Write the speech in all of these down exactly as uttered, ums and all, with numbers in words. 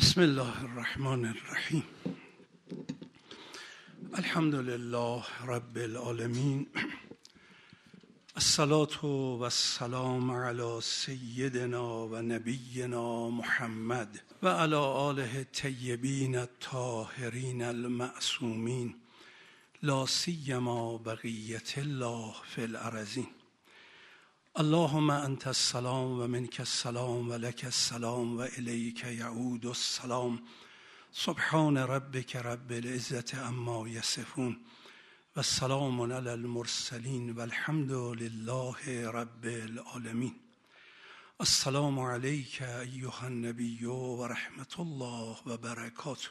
بسم الله الرحمن الرحیم. الحمد لله رب العالمین. الصلاة و السلام علی سیدنا و نبینا محمد و علی آله الطیبین الطاهرین المعصومین، لا سیما بقیة الله فی الارضین. اللهم انت السلام و منک السلام و لک السلام و الیک یعود السلام. سبحان ربک رب العزة عما یصفون و سلام علی المرسلین و الحمد لله رب العالمین. السلام علیک ایها النبی و رحمت الله و برکاته.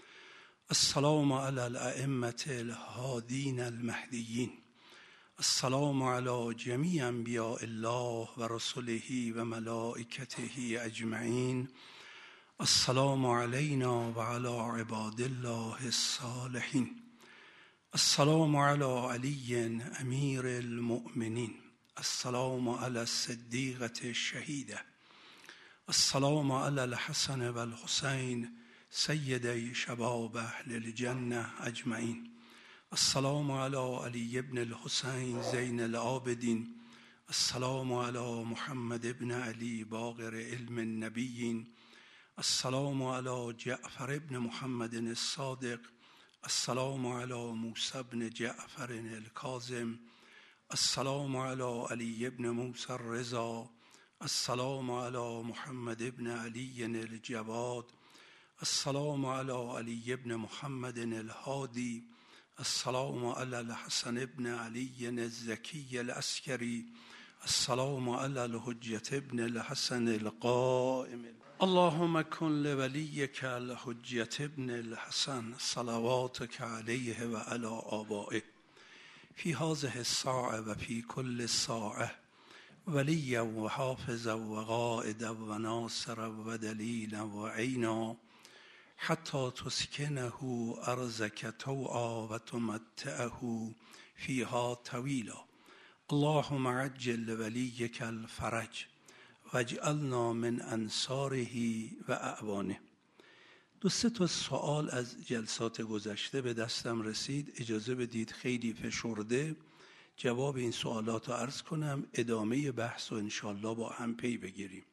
السلام علی الائمة الهادین المهدیین. السلام علی جمیع انبیاء الله و رسله و ملائکته اجمعین. السلام علینا و علی عباد الله الصالحین. السلام علی علی امیر المؤمنین. السلام علی الصدیقة الشهیدة. السلام علی الحسن و الحسین سیدی شباب اهل الجنة اجمعین. السلام علی علی ابن الحسین زین العابدین. السلام علی محمد ابن علی باقر علم النبیین. السلام علی جعفر ابن محمد الصادق. السلام علی موسی ابن جعفر الکاظم. السلام علی علی ابن موسی الرضا. السلام علی محمد ابن علی الجواد. السلام علی علی ابن محمد الهادی. السلام علی الحسن ابن علی الزکی العسکری. السلام علی الحجة ابن الحسن القائم. اللهم کن لولیک الحجة ابن الحسن صلواتک علیه و علی آبائه فی هذه الساعة و فی کل ساعة ولیا و حافظا و قائدا و ناصرا و دلیلا و عینا حتی تسکنه ارضک طوعا و تمتعه فیها طویلا. اللهم عجل لولیک الفرج واجعلنا من انصاره و اعوانه. دو سه تا سوال از جلسات گذشته به دستم رسید. اجازه بدید خیلی فشرده جواب این سوالات رو عرض کنم، ادامه بحث و انشالله با هم پی بگیریم.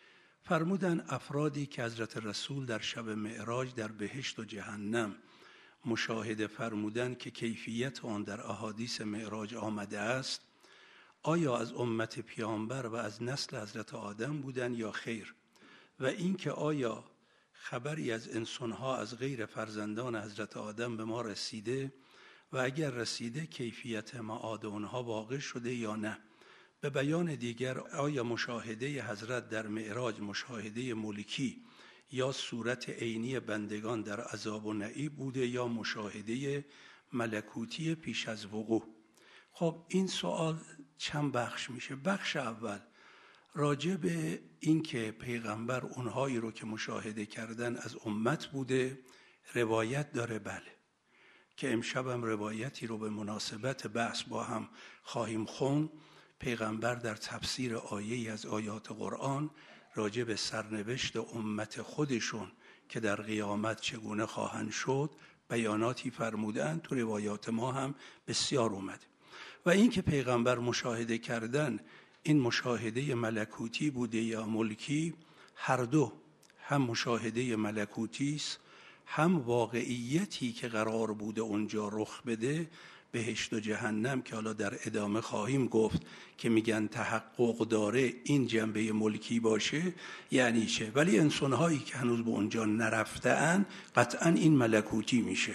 فرمودن افرادی که حضرت رسول در شب معراج در بهشت و جهنم مشاهده فرمودن که کیفیت آن در احادیث معراج آمده است، آیا از امت پیامبر و از نسل حضرت آدم بودن یا خیر؟ و اینکه آیا خبری از انسانها از غیر فرزندان حضرت آدم به ما رسیده و اگر رسیده کیفیت معاد آنها واقع شده یا نه؟ به بیان دیگر آیا مشاهده حضرت در معراج مشاهده ملکی یا صورت عینی بندگان در عذاب و نعیم بوده یا مشاهده ملکوتی پیش از وقوع؟ خب این سوال چند بخش میشه. بخش اول راجع به این که پیغمبر اونهایی رو که مشاهده کردن از امت بوده روایت داره، بله، که امشبم روایتی رو به مناسبت بحث با هم خواهیم خوند. پیغمبر در تفسیر آیه‌ای از آیات قرآن راجع به سرنوشت امت خودشون که در قیامت چگونه خواهند شد بیاناتی فرمودن، تو روایات ما هم بسیار اومده. و این که پیغمبر مشاهده کردن این مشاهده ملکوتی بوده یا ملکی، هر دو، هم مشاهده ملکوتی است هم واقعیتی که قرار بوده اونجا رخ بده، بهشت و جهنم که حالا در ادامه خواهیم گفت که میگن تحقق داره این جنبه ملکی باشه یعنی چه، ولی انسانهایی که هنوز به اونجا نرفته‌اند قطعا این ملکوتی میشه.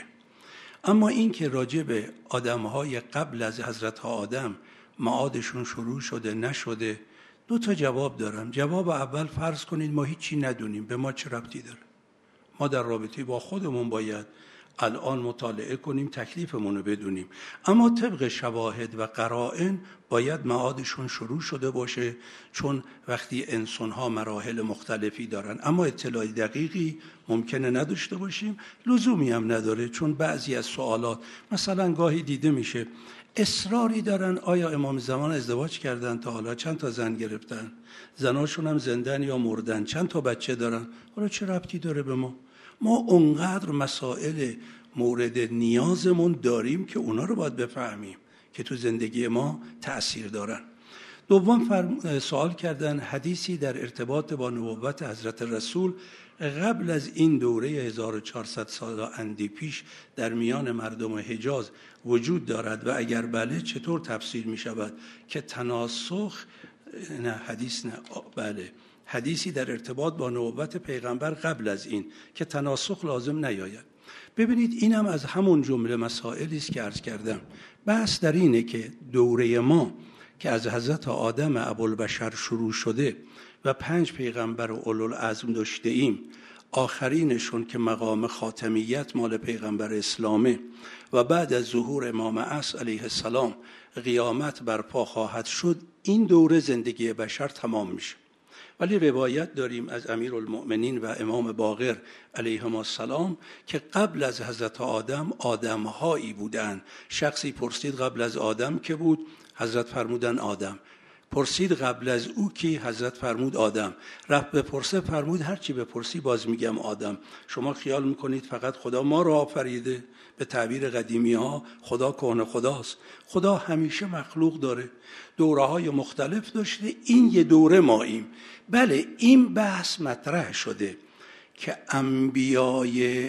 اما این که راجع به آدمهای قبل از حضرت آدم معادشون شروع شده نشده، دو تا جواب دارم. جواب اول، فرض کنید ما هیچی ندونیم، به ما چه ربطی داره؟ ما در رابطه با خودمون باید الان مطالعه کنیم، تکلیفمون رو بدونیم. اما طبق شواهد و قرائن باید معادشون شروع شده باشه، چون وقتی انسان‌ها مراحل مختلفی دارن اما اطلاع دقیقی ممکنه نداشته باشیم، لزومی هم نداره، چون بعضی از سوالات مثلا گاهی دیده میشه اصراری دارن آیا امام زمان ازدواج کردن تا حالا، چند تا زن گرفتن، زناشون هم زندن یا مردن، چند تا بچه دارن، حالا چه ربطی داره به ما؟ ما اونقدر مسائل مورد نیازمون داریم که اونا رو باید بفهمیم که تو زندگی ما تأثیر دارن. دوم سوال کردن حدیثی در ارتباط با نبوت حضرت رسول قبل از این دوره هزار و چهارصد سال اندی پیش در میان مردم حجاز وجود دارد و اگر بله چطور تفسیر می شود که تناسخ، نه حدیث نه بله حدیثی در ارتباط با نبوت پیغمبر قبل از این که تناسخ لازم نیاید. ببینید اینم از همون جمله مسائلی است که عرض کردم. بحث در اینه که دوره ما که از حضرت آدم ابوالبشر شروع شده و پنج پیغمبر و اولوالعزم داشته ایم، آخرینشون که مقام خاتمیت مال پیغمبر اسلامه و بعد از ظهور امام عصر علیه السلام قیامت برپا خواهد شد، این دوره زندگی بشر تمام میشه. ولی روایت داریم از امیرالمؤمنین و امام باقر علیهم السلام که قبل از حضرت آدم آدمهایی بودند. شخصی پرسید قبل از آدم که بود؟ حضرت فرمودن آدم. پرسید قبل از او کی؟ حضرت فرمود آدم. رفت بپرسه فرمود هر چی بپرسی باز میگم آدم. شما خیال میکنید فقط خدا ما رو آفریده؟ به تعبیر قدیمی ها خدا کهنه خداست. خدا همیشه مخلوق داره، دوره های مختلف داشته، این یه دوره ماییم. بله این بحث مطرح شده که انبیای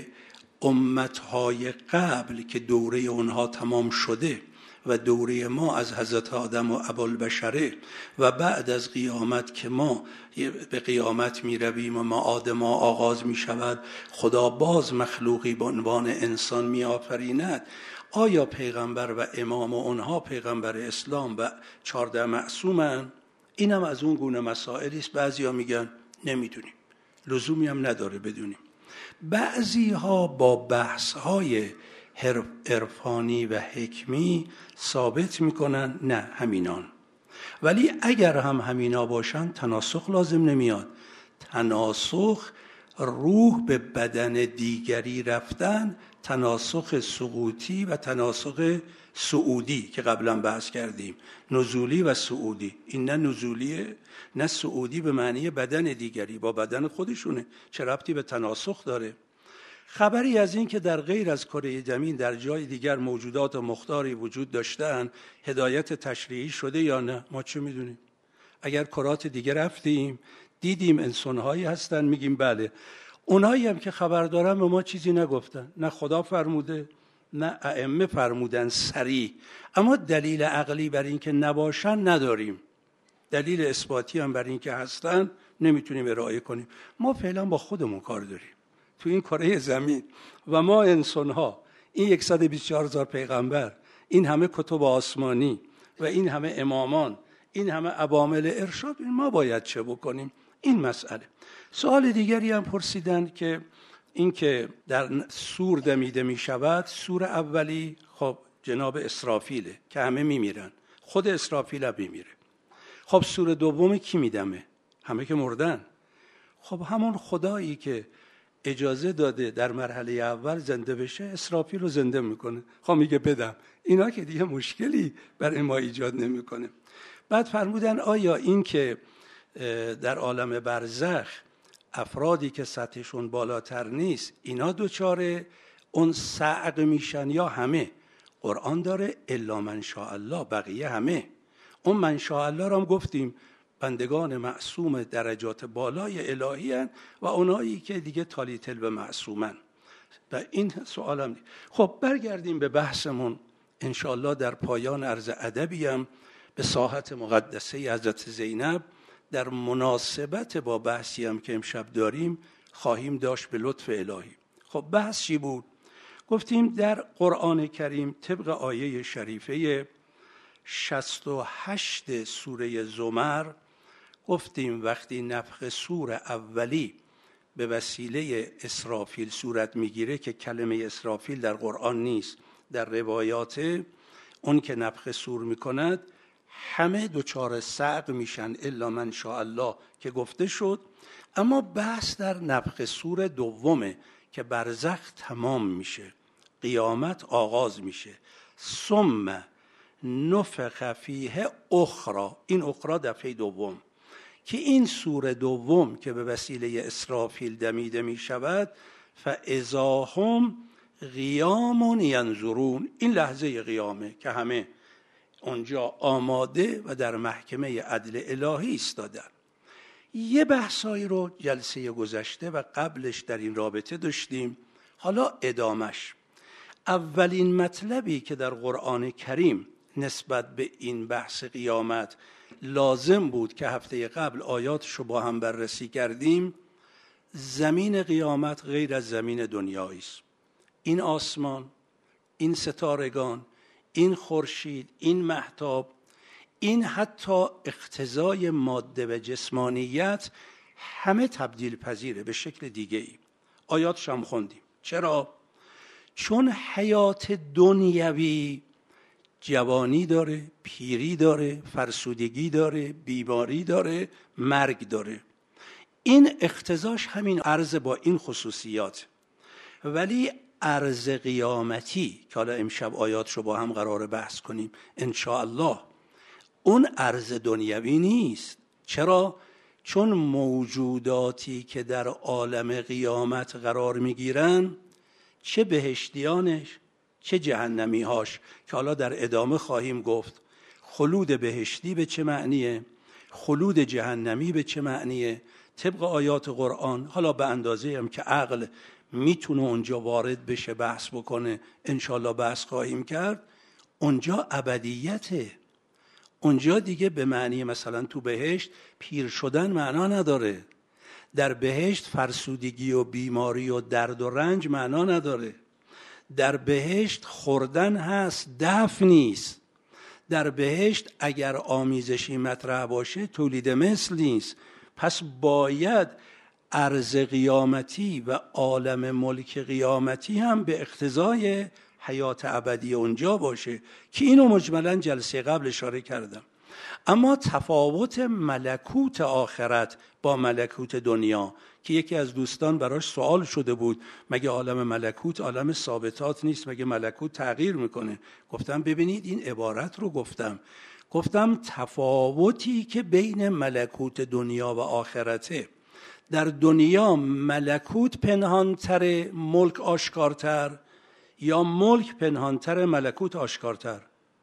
امتهای قبل که دوره اونها تمام شده و دوره ما از حضرت آدم و ابوالبشره و بعد از قیامت که ما به قیامت می رویم و معاد ما آغاز می شود، خدا باز مخلوقی به عنوان انسان می آفریند. آیا پیغمبر و امام و اونها پیغمبر اسلام و چهارده معصومن؟ اینم از اون گونه مسائلی است. بعضیا میگن نمیدونیم، لزومی هم نداره بدونیم. بعضی ها با بحث های عرفانی و حکمی ثابت میکنن نه همینان. ولی اگر هم همینا باشن تناسخ لازم نمیاد. تناسخ روح به بدن دیگری رفتن، تناسخ سقوطی و تناسخ صعودی که قبلا بحث کردیم، نزولی و صعودی. این نه نزولیه نه صعودی به معنی بدن دیگری، با بدن خودشونه، چه ربطی به تناسخ داره؟ خبری از این که در غیر از کره زمین در جای دیگر موجودات مختاری وجود داشتن هدایت تشریعی شده یا نه؟ ما چه میدونیم؟ اگر کرات دیگه رفتیم دیدیم انسانهایی هستن میگیم بله. اونایی هم که خبر دارن به ما چیزی نگفتن، نه خدا فرموده نه ائمه فرمودن صریح، اما دلیل عقلی بر این که نباشن نداریم، دلیل اثباتی هم بر این که هستن نمیتونیم ارائه کنیم. ما فعلا با خودمون کار داریم تو این کره زمین و ما انسان‌ها، این صد و بیست و چهار هزار پیغمبر، این همه کتب آسمانی و این همه امامان، این همه عوامل ارشاد، ما باید چه بکنیم؟ این مسئله. سوال دیگری هم پرسیدن که این که در سور دمیده می شود، سور اولی خب جناب اسرافیله که همه می میرن، خود اسرافیل هم می میره. خب سور دوم کی می دمه؟ همه که مردن. خب همون خدایی که اجازه داده در مرحله اول زنده بشه اسرافیل رو زنده میکنه. خب میگه بدم. اینا که دیگه مشکلی برای ما ایجاد نمیکنه. بعد فرمودن آیا این که در عالم برزخ افرادی که سطحشون بالاتر نیست اینا دوچاره اون صعق میشن یا همه؟ قرآن داره الا من شاء الله، بقیه همه. اون من شاء الله رو هم گفتیم بندگان معصوم درجات بالای الهی هن و اونایی که دیگه تالی تل به معصومن. و این سوال هم دید. خب برگردیم به بحثمون. انشاءالله در پایان عرض ادبی هم به ساحت مقدسه حضرت زینب در مناسبت با بحثی هم که امشب داریم خواهیم داشت به لطف الهی. خب بحث چی بود؟ گفتیم در قرآن کریم طبق آیه شریفه شصت و هشت سوره زمر گفتیم وقتی نفخ سور اولی به وسیله اسرافیل صورت میگیره که کلمه اسرافیل در قرآن نیست، در روایات اون که نفخ سور میکند همه دوچار صعق میشن الا من شاء الله که گفته شد. اما بحث در نفخ سور دومه که برزخ تمام میشه، قیامت آغاز میشه. ثم نفخ فیه اخرى، این اخرى دفعه دوم که این سور دوم که به وسیله اسرافیل دمیده می شود فاذا هم قیام ینظرون، این لحظه قیامه که همه اونجا آماده و در محکمه عدل الهی ایستادن. یه بحثایی رو جلسه گذشته و قبلش در این رابطه داشتیم، حالا ادامش. اولین مطلبی که در قرآن کریم نسبت به این بحث قیامت لازم بود که هفته قبل آیاتشو با هم بررسی کردیم، زمین قیامت غیر از زمین دنیایی است. این آسمان، این ستارگان، این خورشید، این مهتاب، این حتی اقتضای ماده و جسمانیت همه تبدیل پذیره به شکل دیگه ای. آیاتش هم خوندیم. چرا؟ چون حیات دنیوی جوانی داره، پیری داره، فرسودگی داره، بیماری داره، مرگ داره. این اقتضاش همین عرض با این خصوصیات. ولی عرض قیامتی که حالا امشب آیات رو با هم قرار بحث کنیم انشاءالله، اون عرض دنیوی نیست. چرا؟ چون موجوداتی که در عالم قیامت قرار میگیرن، چه بهشتیانش چه جهنمیهاش که حالا در ادامه خواهیم گفت، خلود بهشتی به چه معنیه، خلود جهنمی به چه معنیه، طبق آیات قرآن. حالا به اندازه هم که عقل میتونه اونجا وارد بشه بحث بکنه، انشالله بحث خواهیم کرد. اونجا ابدیته، اونجا دیگه به معنی مثلا تو بهشت پیر شدن معنا نداره، در بهشت فرسودگی و بیماری و درد و رنج معنا نداره، در بهشت خوردن هست دفع نیست، در بهشت اگر آمیزشی مطرح باشه تولید مثل نیست. پس باید عرض قیامتی و عالم ملک قیامتی هم به اقتضای حیات ابدی اونجا باشه که اینو مجملا جلسه قبل اشاره کردم. اما تفاوت ملکوت آخرت با ملکوت دنیا که یکی از دوستان براش سوال شده بود، مگه عالم ملکوت عالم ثابتات نیست، مگه ملکوت تغییر میکنه؟ گفتم ببینید این عبارت رو گفتم گفتم تفاوتی که بین ملکوت دنیا و آخرته، در دنیا ملکوت پنهانتر ملک آشکارتر یا ملک پنهانتر ملکوت آشکارتر؟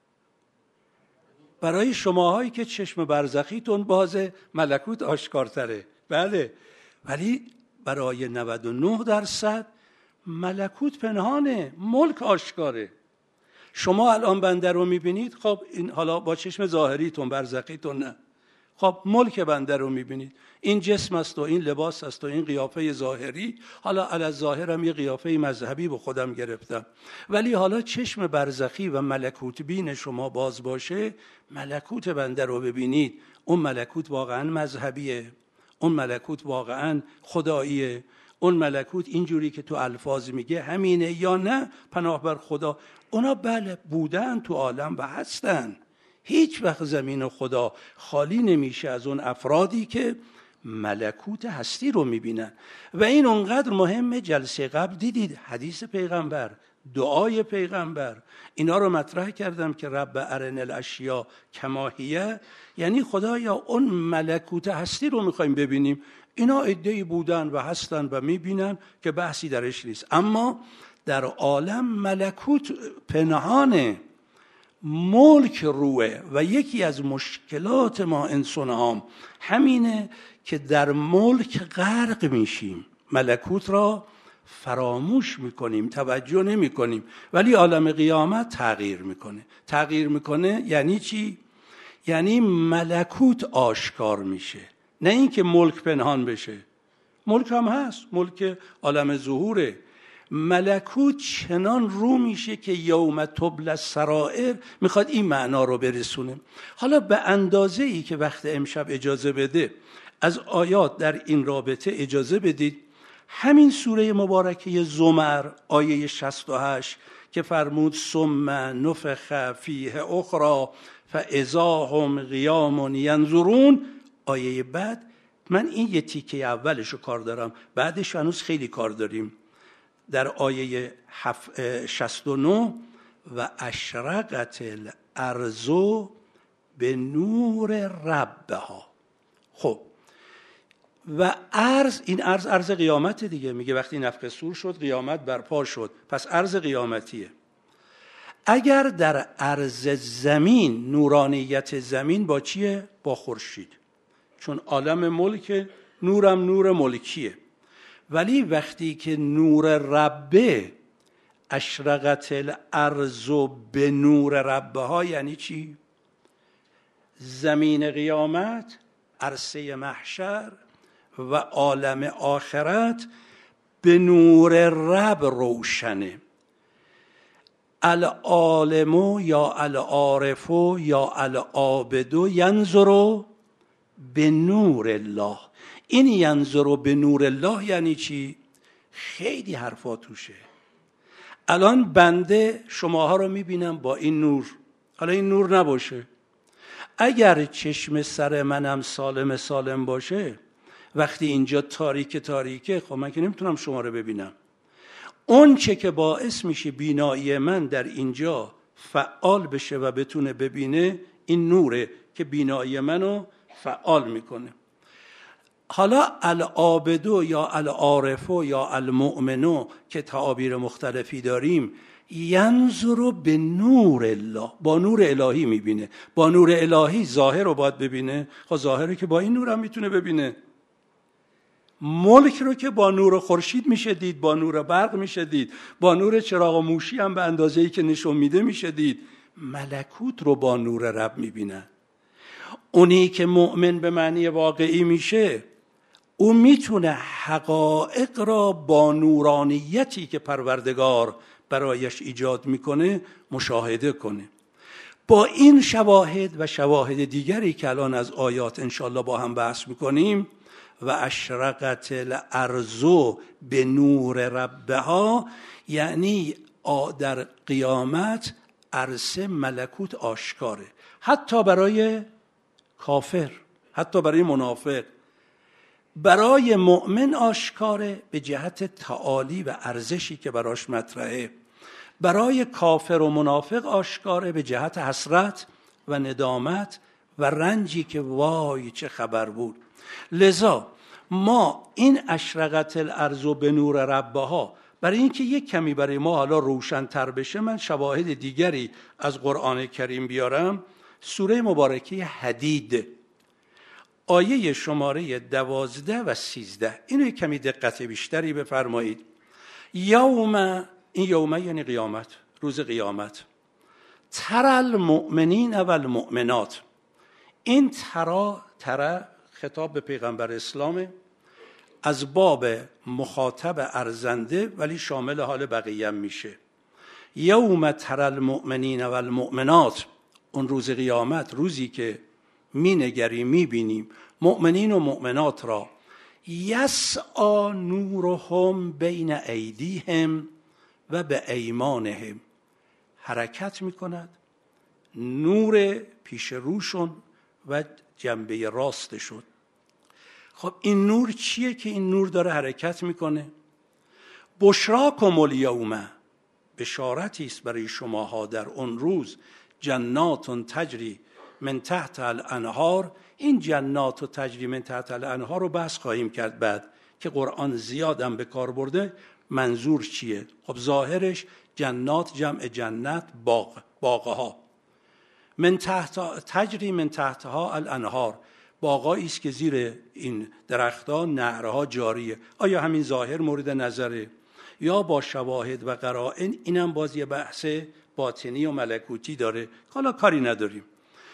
برای شماهایی که چشم برزخیتون بازه ملکوت آشکارتره، بله، ولی برای نود و نه درصد ملکوت پنهانه، ملک آشکاره. شما الان بنده رو میبینید، خب این حالا با چشم ظاهریتون برزخیتون نه، خب ملک بنده رو میبینید، این جسم است و این لباس است و این قیافه ظاهری، حالا علی ظاهرم یه قیافه مذهبی به خودم گرفتم، ولی حالا چشم برزخی و ملکوت بین شما باز باشه، ملکوت بنده رو ببینید، اون ملکوت واقعا مذهبیه، اون ملکوت واقعا خداییه، اون ملکوت اینجوری که تو الفاظ میگه همینه یا نه پناه بر خدا. اونا بله بودن تو عالم و هستن، هیچ وقت زمین خدا خالی نمیشه از اون افرادی که ملکوت هستی رو میبینن. و این اونقدر مهمه. جلسه قبل دیدید حدیث پیغمبر، دعای پیغمبر، اینا رو مطرح کردم که رب ارن الاشیا کما هی، یعنی خدایا اون ملکوت هستی رو میخوایم ببینیم. اینا عده‌ای بودن و هستن و میبینن که بحثی درش نیست، اما در عالم ملکوت پنهانه، ملک روه. و یکی از مشکلات ما انسان هم همینه که در ملک غرق میشیم، ملکوت را فراموش میکنیم، توجه نمی کنیم. ولی عالم قیامت تغییر میکنه. تغییر میکنه یعنی چی؟ یعنی ملکوت آشکار میشه، نه اینکه ملک پنهان بشه. ملک هم هست، ملک عالم ظهوره. ملکوت چنان رو میشه که یوم تبلی السرائر میخواد این معنا رو برسونه. حالا به اندازه ای که وقت امشب اجازه بده از آیات در این رابطه اجازه بدید. همین سوره مبارکه زمر آیه شصت و هشت که فرمود ثم نفخ فیه اخری فاذا هم قیام ینظرون، آیه بعد من این یه تیکه اولش رو کار دارم، بعدش هنوز خیلی کار داریم. در آیه شصت و نه و اشرقت الارض به نور ربها. خب و عرض، این عرض عرض قیامت دیگه، میگه وقتی نفخ صور شد قیامت برپا شد، پس عرض قیامتیه. اگر در عرض زمین، نورانیت زمین با چیه؟ با خورشید، چون عالم ملک، نورم نور ملکیه. ولی وقتی که نور ربه، اشرقت الارض به نور ربه ها، یعنی چی؟ زمین قیامت، عرصه محشر و عالم آخرت به نور رب روشنه. العالم یا العارف یا العابد ینظر به نور الله. این ینظر به نور الله یعنی چی؟ خیلی حرفا توشه. الان بنده شماها رو میبینم با این نور، حالا این نور نباشه، اگر چشم سر منم سالم سالم باشه، وقتی اینجا تاریک تاریکه، خب من که نمیتونم شما رو ببینم. اون چه که باعث میشه بینایی من در اینجا فعال بشه و بتونه ببینه، این نوره که بینایی منو فعال میکنه. حالا العابدو یا العارفو یا المؤمنو که تعابیر مختلفی داریم، ینظر به نور الله، با نور الهی میبینه. با نور الهی ظاهر رو باید ببینه، خب ظاهره که با این نور هم میتونه ببینه. ملک رو که با نور خورشید میشه دید، با نور برق میشه دید، با نور چراغ موشی هم به اندازه‌ای که نشون میده میشه دید. ملکوت رو با نور رب میبینن. اونی که مؤمن به معنی واقعی میشه، او میتونه حقایق را با نورانیتی که پروردگار برایش ایجاد میکنه مشاهده کنه. با این شواهد و شواهد دیگری که الان از آیات انشالله با هم بحث میکنیم، و اشرقت الارض به نور ربها، یعنی در قیامت عرصه ملکوت آشکاره، حتی برای کافر، حتی برای منافق. برای مؤمن آشکاره به جهت تعالی و ارزشی که براش مطرحه. برای کافر و منافق آشکاره به جهت حسرت و ندامت و رنجی که وای چه خبر بود. لذا ما این اشرقت الارض به نور ربها، برای اینکه یک کمی برای ما حالا روشن‌تر بشه، من شواهد دیگری از قرآن کریم بیارم. سوره مبارکه حدید، آیه شماره دوازده و سیزده، اینو یک کمی دقت بیشتری بفرمایید. یوم، این یوم یعنی قیامت، روز قیامت. تر المؤمنین و المؤمنات، این ترا ترا خطاب به پیغمبر اسلامه، از باب مخاطب ارزنده ولی شامل حال بقیه میشه. یوم تر المؤمنین و المؤمنات، اون روز قیامت، روزی که می نگری می بینیم مؤمنین و مؤمنات را، یسعی نورهم بین ایدیهم و به ایمانهم، حرکت می کند نور پیش روشون و جنبه راستشون. خب این نور چیه که این نور داره حرکت میکنه؟ بشراکم الیوم، بشارتی است برای شماها در اون روز. جنات تجری من تحت الانهار، این جنات و تجری من تحت الانهار رو بحث خواهیم کرد بعد که قرآن زیادم به کار برده. منظور چیه؟ خب ظاهرش جنات جمع جنت، باغ، باغها. من تحت تجری من تحتها الانهار، باغایی است که زیر این درختها نهرها جاریه. آیا همین ظاهر مورد نظره یا با شواهد و قرائن؟ اینم باز یه بحث باطنی و ملکوتی داره، حالا کاری نداریم.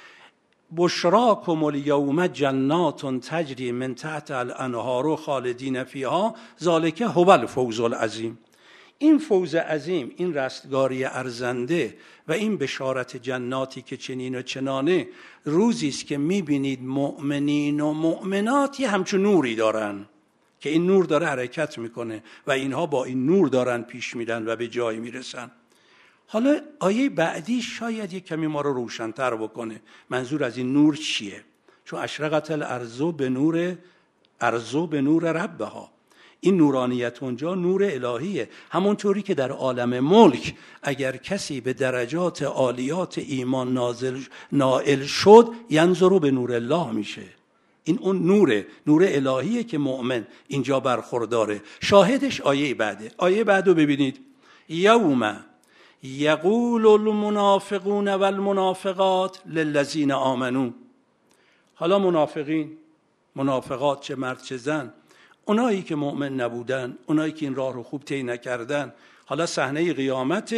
بشراکم الیوم جنات تجری من تحت الانهار خالدین فیها ذالک هو الفوز العظیم. این فوز عظیم، این رستگاری ارزنده و این بشارت جناتی که چنین و چنانه، روزی است که میبینید مؤمنین و مؤمنات یه همچون نوری دارن که این نور داره حرکت میکنه و اینها با این نور دارن پیش میرن و به جای میرسن. حالا آیه بعدی شاید یک کمی ما رو روشن‌تر بکنه منظور از این نور چیه، چون اشرقت الارض به نور ارض به نور ربها، این نورانیت اونجا نور الهیه. همونطوری که در عالم ملک اگر کسی به درجات عالیات ایمان نازل نائل شد، ینظر به نور الله میشه، این اون نوره، نور الهیه که مؤمن اینجا برخورداره. شاهدش آیه بعده. آیه بعدو ببینید. یوم یقول المنافقون والمنافقات للذین آمنوا. حالا منافقین، منافقات، چه مرد چه زن، اونایی که مؤمن نبودن، اونایی که این راه رو خوب طی نکردن، حالا صحنه قیامت،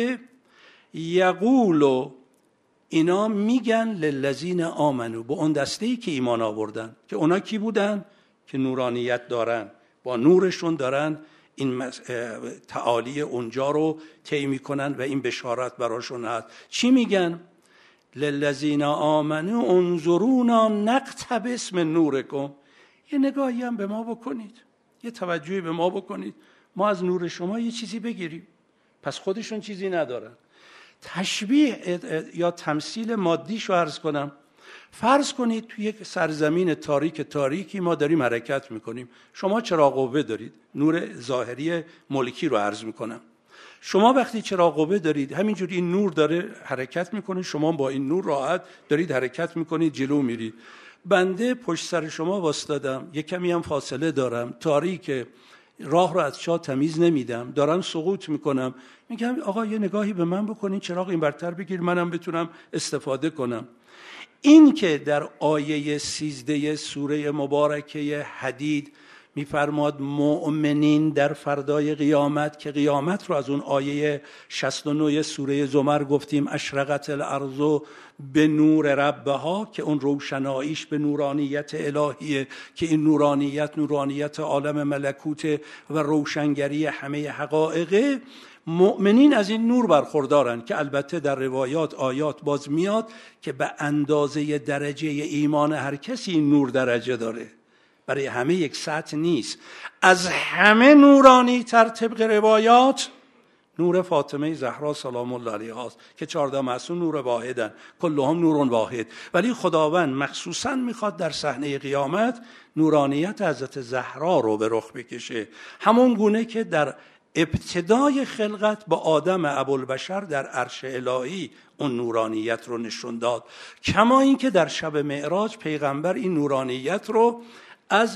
یقولو اینا میگن للذین آمنو، به اون دسته‌ای که ایمان آوردن، که اونا کی بودن؟ که نورانیت دارن، با نورشون دارن این تعالی اونجا رو طی میکنن و این بشارت براشون هست. چی میگن؟ للذین آمنو انظرونا نقتبس من نورکم. یه نگاهی هم به ما بکنید، یه توجهی به ما بکنید، ما از نور شما یه چیزی بگیریم. پس خودشون چیزی ندارن. تشبیه یا تمثیل مادیشو عرض کنم. فرض کنید توی یک سرزمین تاریک تاریکی ما داریم حرکت میکنیم. شما چراغ قوه دارید، نور ظاهری ملکی رو عرض میکنم. شما وقتی چراغ قوه دارید، همینجوری این نور داره حرکت میکنه، شما با این نور راحت دارید حرکت میکنید، جلو میرید. بنده پشت سر شما واسطادم، یک کمی هم فاصله دارم، تاریک، راه رو از چاه تمیز نمیدم، دارم سقوط میکنم، میگم آقا یه نگاهی به من بکنین، چراغ این برتر بگیر منم بتونم استفاده کنم. این که در آیه سیزده سوره مبارکه حدید میفرماد مؤمنین در فردای قیامت، که قیامت رو از اون آیه شصت و نه سوره زمر گفتیم اشرقت الارض به نور ربها، که اون روشناییش به نورانیت الهیه، که این نورانیت نورانیت عالم ملکوت و روشنگری همه حقایق. مؤمنین از این نور برخوردارن که البته در روایات آیات باز میاد که به اندازه درجه ایمان هر کسی این نور درجه داره، برای همه یک سطح نیست. از همه نورانی تر طبق روایات نور فاطمه زهرا سلام الله علیها است که چهارده معصوم نور واحدن، کلهم نور واحد. ولی خداوند مخصوصا میخواد در صحنه قیامت نورانیت حضرت زهرا رو به رخ بکشه، همون گونه که در ابتدای خلقت با آدم ابوالبشر در عرش الهی اون نورانیت رو نشون داد. کما این که در شب معراج پیغمبر این نورانیت رو از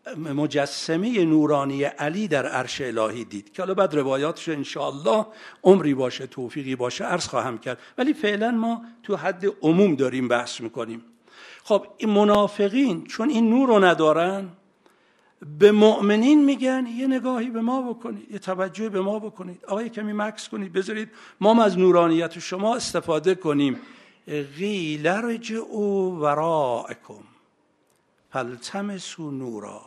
مجسمه نورانی علی در عرش الهی دید، که حالا بعد روایاتش انشاءالله عمری باشه توفیقی باشه عرض خواهم کرد، ولی فعلا ما تو حد عموم داریم بحث میکنیم. خب این منافقین چون این نور رو ندارن، به مؤمنین میگن یه نگاهی به ما بکنید، یه توجه به ما بکنید، آقا یه کمی مکث کنید، بذارید ما از نورانیت شما استفاده کنیم. قیل ارجعوا وراءکم فالتمسوا نورا.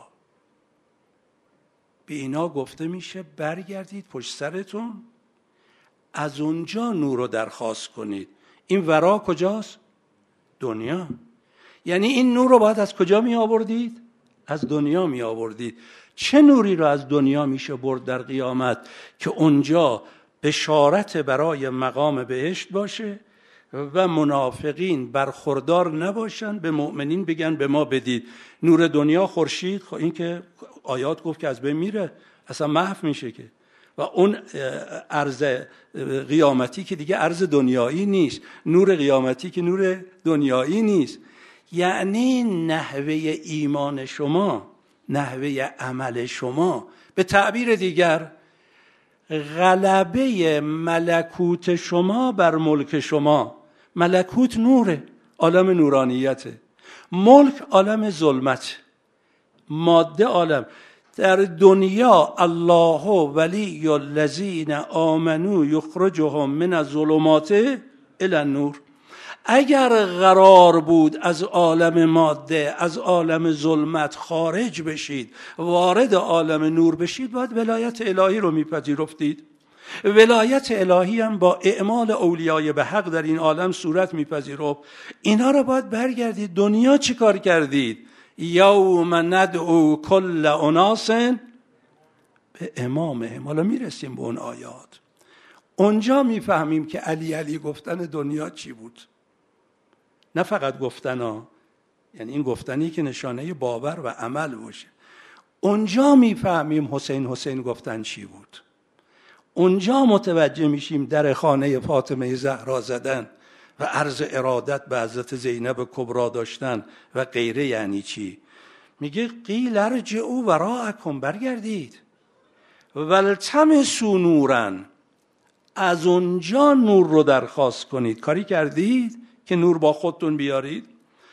به اینا گفته میشه برگردید پشت سرتون، از اونجا نور رو درخواست کنید. این ورا کجاست؟ دنیا. یعنی این نور رو باید از کجا می آوردید؟ از دنیا می آوردید. چه نوری رو از دنیا میشه برد در قیامت که اونجا بشارت برای مقام بهشت باشه و منافقین برخوردار نباشن، به مؤمنین بگن به ما بدید. نور دنیا خورشید، خب این که آیات گفت که از بین میره، اصلا محو میشه که، و اون ارز قیامتی که دیگه ارز دنیایی نیست، نور قیامتی که نور دنیایی نیست. یعنی نحوه ایمان شما، نحوه عمل شما، به تعبیر دیگر غلبه ملکوت شما بر ملک شما. ملکوت نوره، عالم نورانیته، ملک عالم ظلمت، ماده عالم. در دنیا الله ولی الذین آمنوا یخرجهم من الظلمات الی النور. اگر قرار بود از عالم ماده، از عالم ظلمت خارج بشید، وارد عالم نور بشید، باید ولایت الهی رو میپذیرفتید. ولایت الهی هم با اعمال اولیای به حق در این عالم صورت میپذیرفت. اینا رو باید برگردید. دنیا چی کار کردید؟ یوم ندعو کل اناس به امامهم. حالا میرسیم به اون آیات، اونجا میفهمیم که علی علی گفتن دنیا چی بود. نه فقط گفتن ها، یعنی این گفتنی که نشانه باور و عمل باشه. اونجا میفهمیم حسین حسین گفتن چی بود. اونجا متوجه میشیم در خانه فاطمه زهرا زدن و عرض ارادت به حضرت زینب کبرا داشتن و غیره یعنی چی. میگه قیل ارجعوا وراءکم، برگردید، ولتمسوا نورا، از اونجا نور رو درخواست کنید. کاری کردید که نور با خودتون بیارید؟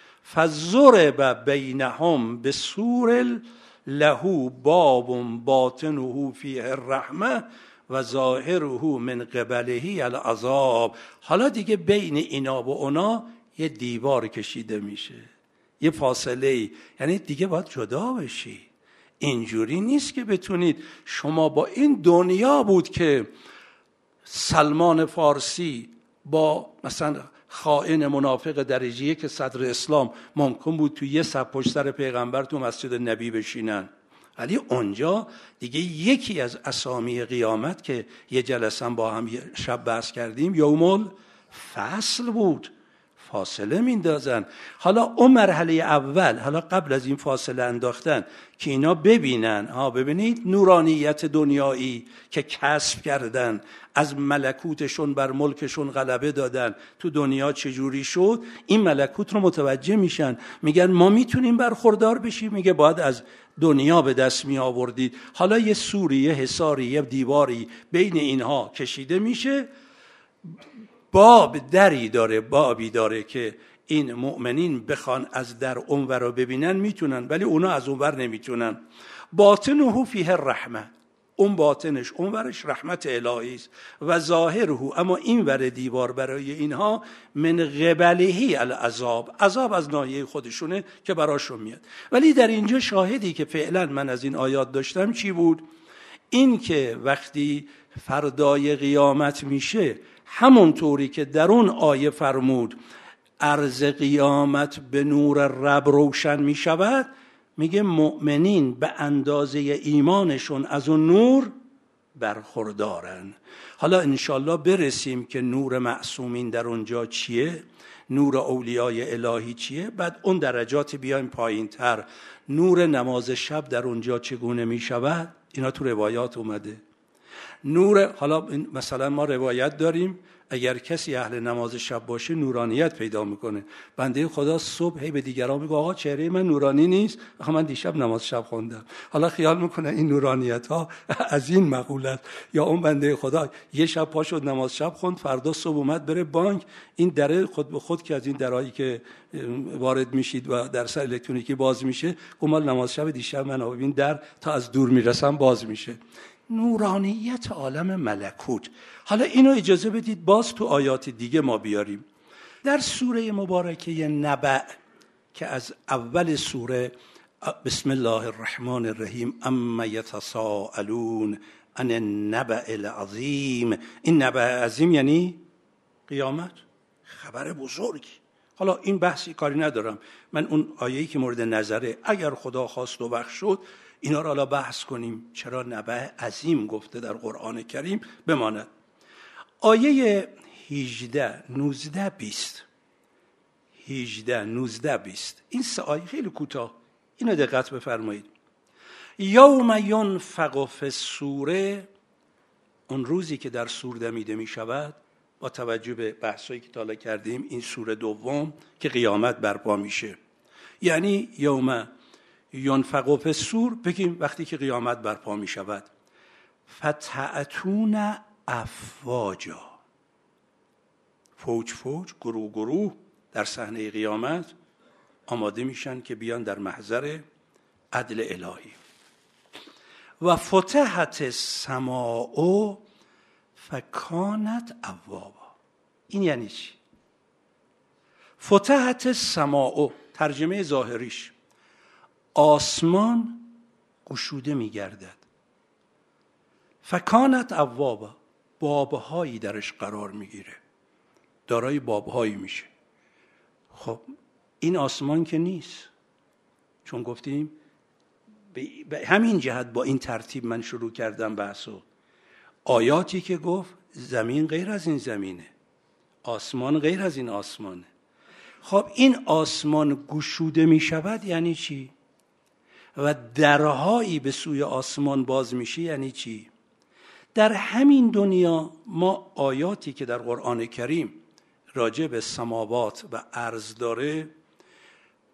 فضرب بینهم بسور له باب باطنه فیه الرحمه و ظاهره من قبله العذاب. حالا دیگه بین اینا و اونا یه دیوار کشیده میشه، یه فاصله، یعنی دیگه باید جدا بشی. اینجوری نیست که بتونید شما با این دنیا بود که سلمان فارسی با مثلا خائن منافق درجه که صدر اسلام ممکن بود تو یه صف پشت سر پیغمبر تو مسجد نبی بشینن، ولی اونجا دیگه یکی از اسامی قیامت که یه جلسه با هم شب بحث کردیم یوم الفصل بود، فاصله میندازن. حالا اون مرحله اول، حالا قبل از این فاصله انداختن که اینا ببینن، ها ببینید نورانیت دنیایی که کسب کردن، از ملکوتشون بر ملکشون غلبه دادن، تو دنیا چجوری شد، این ملکوت رو متوجه میشن، میگن ما میتونیم برخوردار بشیم. میگه باید از دنیا به دست می آوردید. حالا یه سوری، یه حصاری، یه دیواری بین اینها کشیده میشه، باب دری داره، بابی داره که این مؤمنین بخوان از در اونور رو ببینن میتونن، ولی اونا از اونور نمیتونن. باطنه فیه الرحمه، اون باطنش اونورش رحمت الهی است، و ظاهره، اما این ور دیوار برای اینها من قبله العذاب، عذاب از ناحیه خودشونه که براشون میاد. ولی در اینجا شاهدی که فعلا من از این آیات داشتم چی بود؟ این که وقتی فردای قیامت میشه، همون طوری که در اون آیه فرمود عرض قیامت به نور رب روشن می شود، میگه مؤمنین به اندازه ایمانشون از اون نور برخوردارن. حالا انشالله برسیم که نور معصومین در اونجا چیه، نور اولیای الهی چیه، بعد اون درجات بیایم پایین تر. نور نماز شب در اونجا چگونه می شود؟ اینا تو روایات اومده. نور، حالا مثلا ما روایت داریم اگر کسی اهل نماز شب باشه نورانیت پیدا میکنه. بنده خدا صبح هی به دیگران میگه آقا چهره من نورانی نیست، آخه من دیشب نماز شب خوندم. حالا خیال میکنه این نورانیت ها از این مقوله است. یا اون بنده خدا یه شب پا شد نماز شب خوند، فردا صبح اومد بره بانک، این دره خود به خود که از این درایی که وارد میشید و درس الکترونیکی باز میشه، گمان نماز شب دیشب من این در تا از دور میرسم باز میشه. نورانیت عالم ملکوت. حالا اینو اجازه بدید باز تو آیات دیگه ما بیاریم. در سوره مبارکه نبأ که از اول سوره بسم الله الرحمن الرحیم اما یتساءلون عن النبأ العظیم، این نبأ عظیم یعنی قیامت، خبر بزرگی. حالا این بحثی کاری ندارم، من اون آیه‌ای که مورد نظره اگر خدا خواست و وقت شد اینا رو حالا بحث کنیم چرا نبأ عظیم گفته در قرآن کریم بماند. آیه هجده، نوزده، بیست، هجده، نوزده، بیست، این سه آیه خیلی کوتاه، اینو دقت بفرمایید. یوم ینفخ فی الصور، اون روزی که در صور دمیده می شود، با توجه به بحثایی که تا کردیم این سوره دوم که قیامت برپا میشه، یعنی یوم ینفخ فی الصور بگیم وقتی که قیامت برپا می شود. فتأتون افواجا، فوج فوج، گروه گروه در صحنه قیامت آماده میشن که بیان در محضر عدل الهی. و فتحت السماء فکانت ابوابا، این یعنی چی؟ فتحت السماء ترجمه ظاهریش آسمان گشوده میگردد، فکانت ابوابا بابهایی درش قرار میگیره، دارای بابهایی میشه. خب این آسمان که نیست، چون گفتیم به همین جهت با این ترتیب من شروع کردم بحثو. آیاتی که گفت زمین غیر از این زمینه، آسمان غیر از این آسمانه. خب این آسمان گشوده میشود یعنی چی؟ و درهایی به سوی آسمان باز میشه یعنی چی؟ در همین دنیا ما آیاتی که در قرآن کریم راجع به سماوات و ارض داره،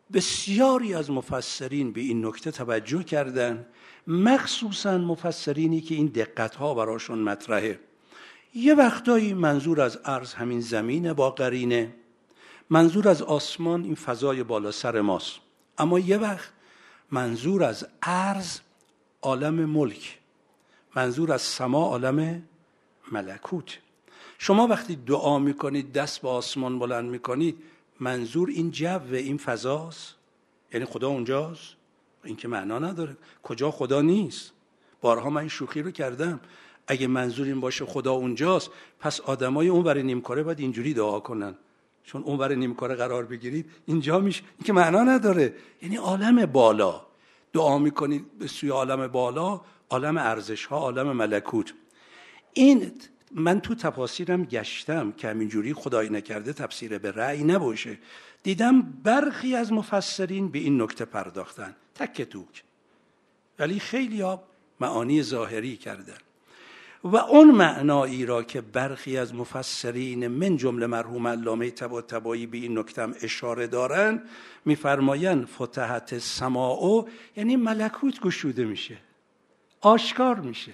بسیاری از مفسرین به این نکته توجه کردن، مخصوصا مفسرینی که این دقت‌ها براشون مطرحه. یه وقتایی منظور از عرض همین زمینه با قرینه، منظور از آسمان این فضای بالا سر ماست، اما یه وقت منظور از عرض عالم ملک، منظور از سما عالم ملکوت. شما وقتی دعا میکنید دست به آسمان بلند میکنید، منظور این جو، این فضاست؟ یعنی خدا اونجاست؟ این که معنا نداره. کجا خدا نیست؟ بارها من این شوخی رو کردم. اگه منظور این باشه خدا اونجاست، پس آدمای اونور نیمکره باید اینجوری دعا کنن، چون اونور نیمکره قرار بگیرید اینجا میشه. این که معنا نداره. یعنی عالم بالا دعا میکنید به سوی عالم بالا، عالم ارزش ها، عالم ملکوت. این من تو تفاسیرم گشتم که همینجوری خدایی نکرده تفسیر به رأی نباشه. دیدم برخی از مفسرین به این نکته پرداختن تک توک، ولی خیلی ها معانی ظاهری کردن. و اون معنایی را که برخی از مفسرین من جمله مرحوم علامه طباطبایی به این نکته اشاره دارن، میفرمایند فتحت السماء، یعنی ملکوت گشوده میشه، آشکار میشه.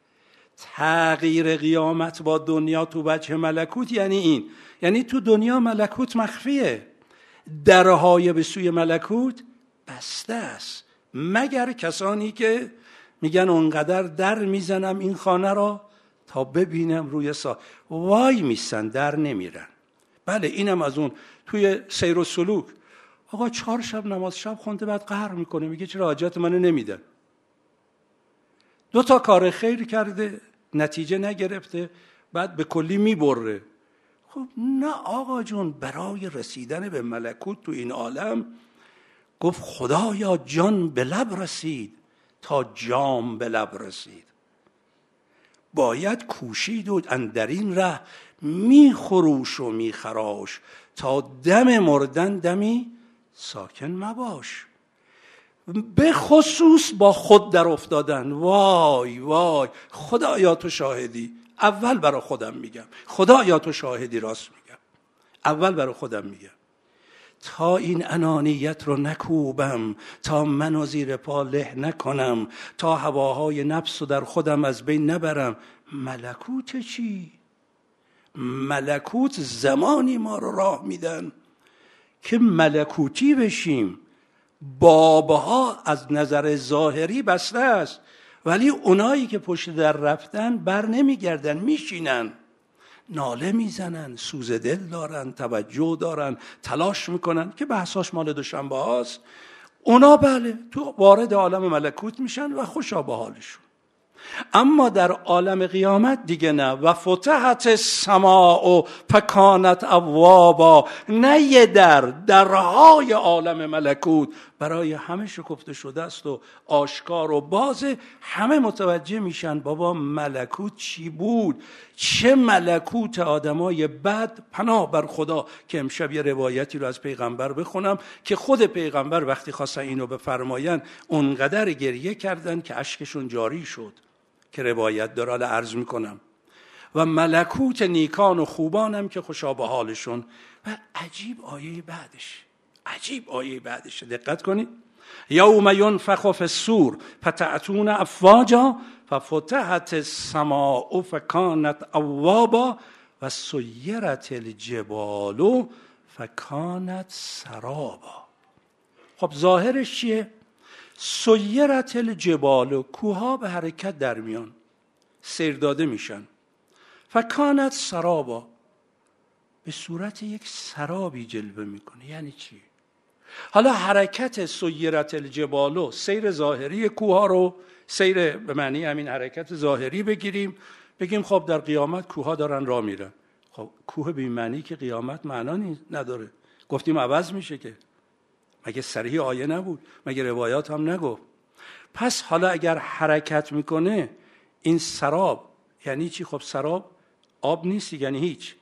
تغییر قیامت با دنیا تو وجه ملکوت یعنی این، یعنی تو دنیا ملکوت مخفیه، درهای به سوی ملکوت بسته است، مگر کسانی که میگن اونقدر در میزنم این خانه را تا ببینم روی سا وای میسن در نمیرن. بله اینم از اون توی سیر و سلوک، آقا چهار شب نماز شب خونده بعد قهر میکنه، میگه چرا حاجت منو نمیدن. دو تا کار خیر کرده نتیجه نگرفته، بعد به کلی میبره. خب نه آقا جون، برای رسیدن به ملکوت تو این عالم گفت خدایا جان به لب رسید تا جام به لب رسید، باید کوشید و اندرین ره می خروش و می خراش، تا دم مردن دمی ساکن مباش. به خصوص با خود در افتادن، وای وای خدایا تو شاهدی، اول برای خودم میگم، خدایا تو شاهدی راست میگم، اول برای خودم میگم، تا این انانیت رو نکوبم، تا منو زیر پا له نکنم، تا هواهای نفس رو در خودم از بین نبرم. ملکوت چی؟ ملکوت زمانی ما رو راه میدن که ملکوتی بشیم. بابها از نظر ظاهری بسته است، ولی اونایی که پشت در رفتن بر نمیگردن، میشینن، ناله میزنن، سوز دل دارن، توجه دارن، تلاش میکنن که بحثاش مال دوشنبه هاست. اونا بله تو وارد عالم ملکوت میشن و خوشا به حالشون. اما در عالم قیامت دیگه نه. و فتحت السماء فکانت ابوابا، نه یه در، درهای عالم ملکوت برای همه شکفته شده است و آشکار و بازه. همه متوجه میشن بابا ملکوت چی بود، چه ملکوت آدمای بد. پناه بر خدا که امشب یه روایتی رو از پیغمبر بخونم که خود پیغمبر وقتی خواستن اینو بفرماین اونقدر گریه کردن که اشکشون جاری شد، که روایت داره، حالا عرض میکنم. و ملکوت نیکان و خوبانم که خوشا به حالشون. و عجیب آیه بعدش، عجیب آیه بعدش دقت کنید. یوم ینفخ فی الصور فتأتون افواجا ففتحت السماء فکانت ابوابا و سیرت الجبال فکانت سرابا. خب ظاهرش چیه؟ سیرت الجبال، کوها به حرکت در میان، سیر داده میشن. فکانت سرابا، به صورت یک سرابی جلوه میکنه. یعنی چی؟ حالا حرکت سیرت الجبال، سیر ظاهری کوها رو، سیر به معنی همین حرکت ظاهری بگیریم، بگیم خب در قیامت کوها دارن راه میرن. خب کوه به این معنی که قیامت معنا نداره، گفتیم عوض میشه که، مگه صریح آیه نبود؟ مگه روایات هم نگفت؟ پس حالا اگر حرکت میکنه این سراب یعنی چی؟ خب سراب آب نیست، یعنی هیچ.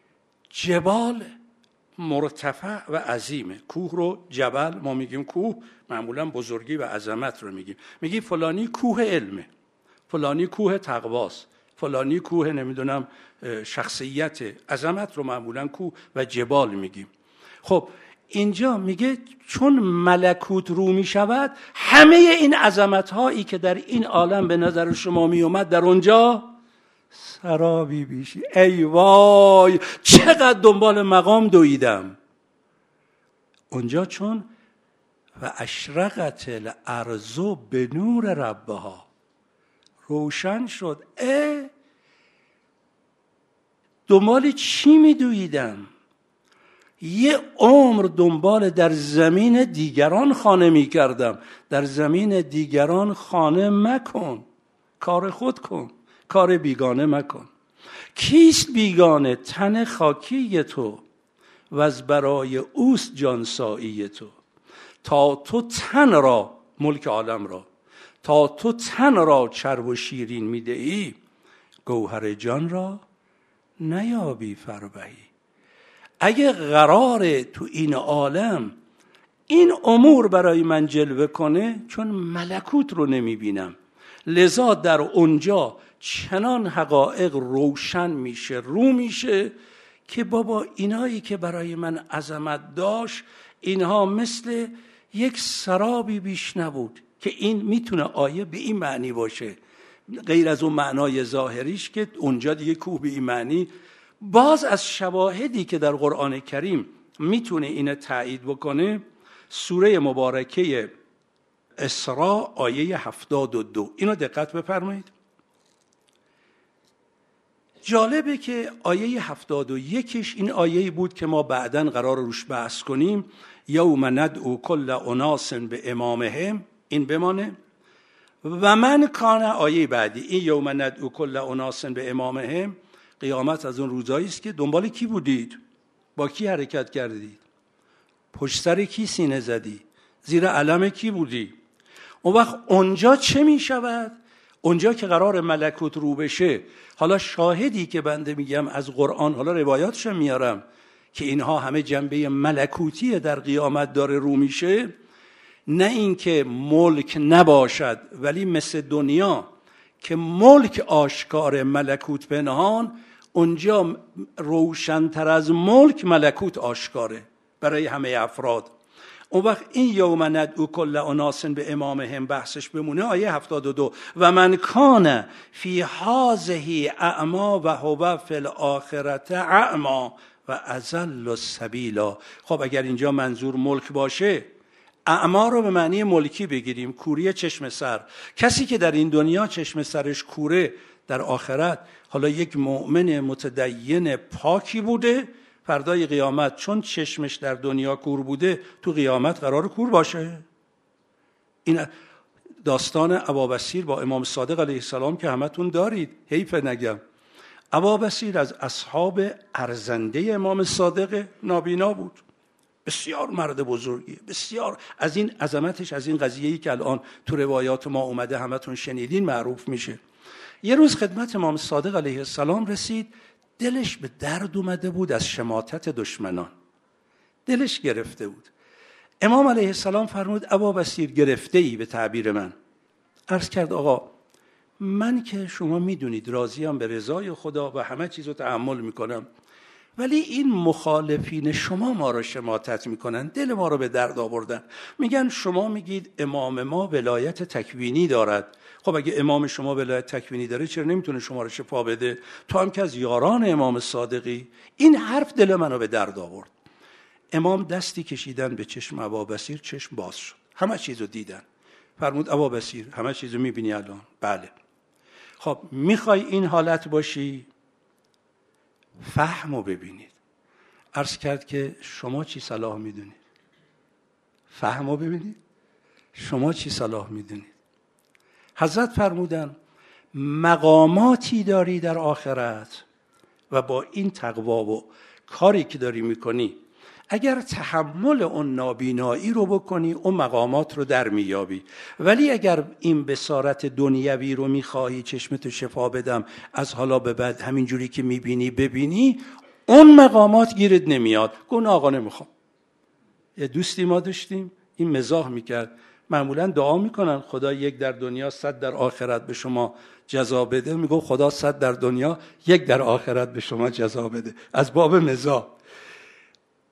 جبال مرتفع و عظیمه. کوه رو جبل ما میگیم، کوه معمولا بزرگی و عظمت رو میگیم. میگی فلانی کوه علمه، فلانی کوه تقواست، فلانی کوه نمیدونم شخصیت، عظمت رو معمولا کوه و جبال میگیم. خب اینجا میگه چون ملکوت رو میشود همه این عظمت هایی که در این عالم به نظر شما می اومد در اونجا سرابی بیشی. ای وای چقدر دنبال مقام دویدم اونجا، چون و اشرقت الارض به نور ربها، روشن شد. اه دنبال چی می دویدم؟ یه عمر دنبال در زمین دیگران خانه می کردم. در زمین دیگران خانه مکن، کار خود کن، کار بیگانه مکن. کیست بیگانه؟ تن خاکی تو و از برای اوست جانسایی تو. تا تو تن را، ملک عالم را، تا تو تن را چرب و شیرین می دهی، گوهر جان را نیابی فربهی. اگه قراره تو این عالم این امور برای من جلوه کنه، چون ملکوت رو نمی بینم، لذا در اونجا چنان حقایق روشن میشه، رو میشه که بابا اینایی که برای من عظمت داشت اینها مثل یک سرابی بیش نبود. که این میتونه آیه به این معنی باشه، غیر از اون معنای ظاهریش که اونجا دیگه کوه به این معنی. باز از شواهدی که در قرآن کریم میتونه اینو تایید بکنه، سوره مبارکه اسراء آیه هفتاد و دو، اینو دقت بفرمایید. جالبه که آیه هفتاد و یکش این آیه‌ای بود که ما بعداً قرار روش بحث کنیم، یوم ندعو کل اناس به امامهم، این بمانه. و من کان، آیه بعدی این یوم ندعو کل اناس به امامهم، قیامت از اون روزایی است که دنبال کی بودید؟ با کی حرکت کردید؟ پشت سر کی سینه زدی؟ زیر علم کی بودی؟ اون وقت اونجا چه می شود؟ اونجا که قرار ملکوت رو بشه، حالا شاهدی که بنده میگم از قرآن، حالا روایاتش میارم که اینها همه جنبه ملکوتی در قیامت داره رو میشه، نه اینکه ملک نباشد، ولی مثل دنیا که ملک آشکار ملکوت پنهان، اونجا روشن‌تر از ملک ملکوت آشکاره برای همه افراد. اون وقت این یوم ندعو کل اناس به امامهم بحثش بمونه. آیه هفتاد و دو، و من کان فی هذه اعما و هو فی الاخرة اعما و اضل السبیلا. خب اگر اینجا منظور ملک باشه، اعما رو به معنی ملکی بگیریم، کوری چشم سر. کسی که در این دنیا چشم سرش کوره، در آخرت حالا یک مؤمن متدین پاکی بوده، فردای قیامت چون چشمش در دنیا کور بوده، تو قیامت قرار کور باشه. این داستان ابابصیر با امام صادق علیه السلام که همتون دارید، حیف نگم. ابابصیر از اصحاب ارزنده امام صادق نابینا بود، بسیار مرد بزرگی، بسیار از این عظمتش، از این قضیه‌ای که الان تو روایات ما اومده همتون شنیدین معروف میشه. یه روز خدمت امام صادق علیه السلام رسید، دلش به درد اومده بود از شماتت دشمنان، دلش گرفته بود. امام علیه السلام فرمود ابابصیر گرفته ای به تعبیر من. عرض کرد آقا من که شما میدونید راضیم به رضای خدا و همه چیزو تحمل میکنم، ولی این مخالفین شما ما رو شماتت میکنن، دل ما رو به درد آوردن. میگن شما میگید امام ما ولایت تکوینی دارد. خب اگه امام شما ولایت تکوینی داره چرا نمیتونه شما رو شفا بده؟ تو هم که از یاران امام صادقی. این حرف دل منو به درد آورد. امام دستی کشیدن به چشم ابابصیر، چشم باز شد، همه چیزو دیدن. فرمود ابابصیر همه چیزو میبینی الان؟ بله. خب میخوای این حالت باشی؟ فهمو ببینید. عرض کرد که شما چی صلاح میدونید؟ فهمو ببینید، شما چی صلاح میدونید؟ حضرت فرمودن مقاماتی داری در آخرت و با این تقوا و کاری که داری میکنی، اگر تحمل اون نابینایی رو بکنی اون مقامات رو در میابی. ولی اگر این بصارت دنیوی رو میخواهی، چشمتو شفا بدم از حالا به بعد همینجوری که میبینی ببینی، اون مقامات گیرت نمیاد. گفت آقا نمیخوام. یه دوستی ما داشتیم این مزاح میکرد، معمولا دعا میکنن خدا یک در دنیا صد در آخرت به شما جزا بده، میگو خدا صد در دنیا یک در آخرت به شما جزا بده، از باب مزاح.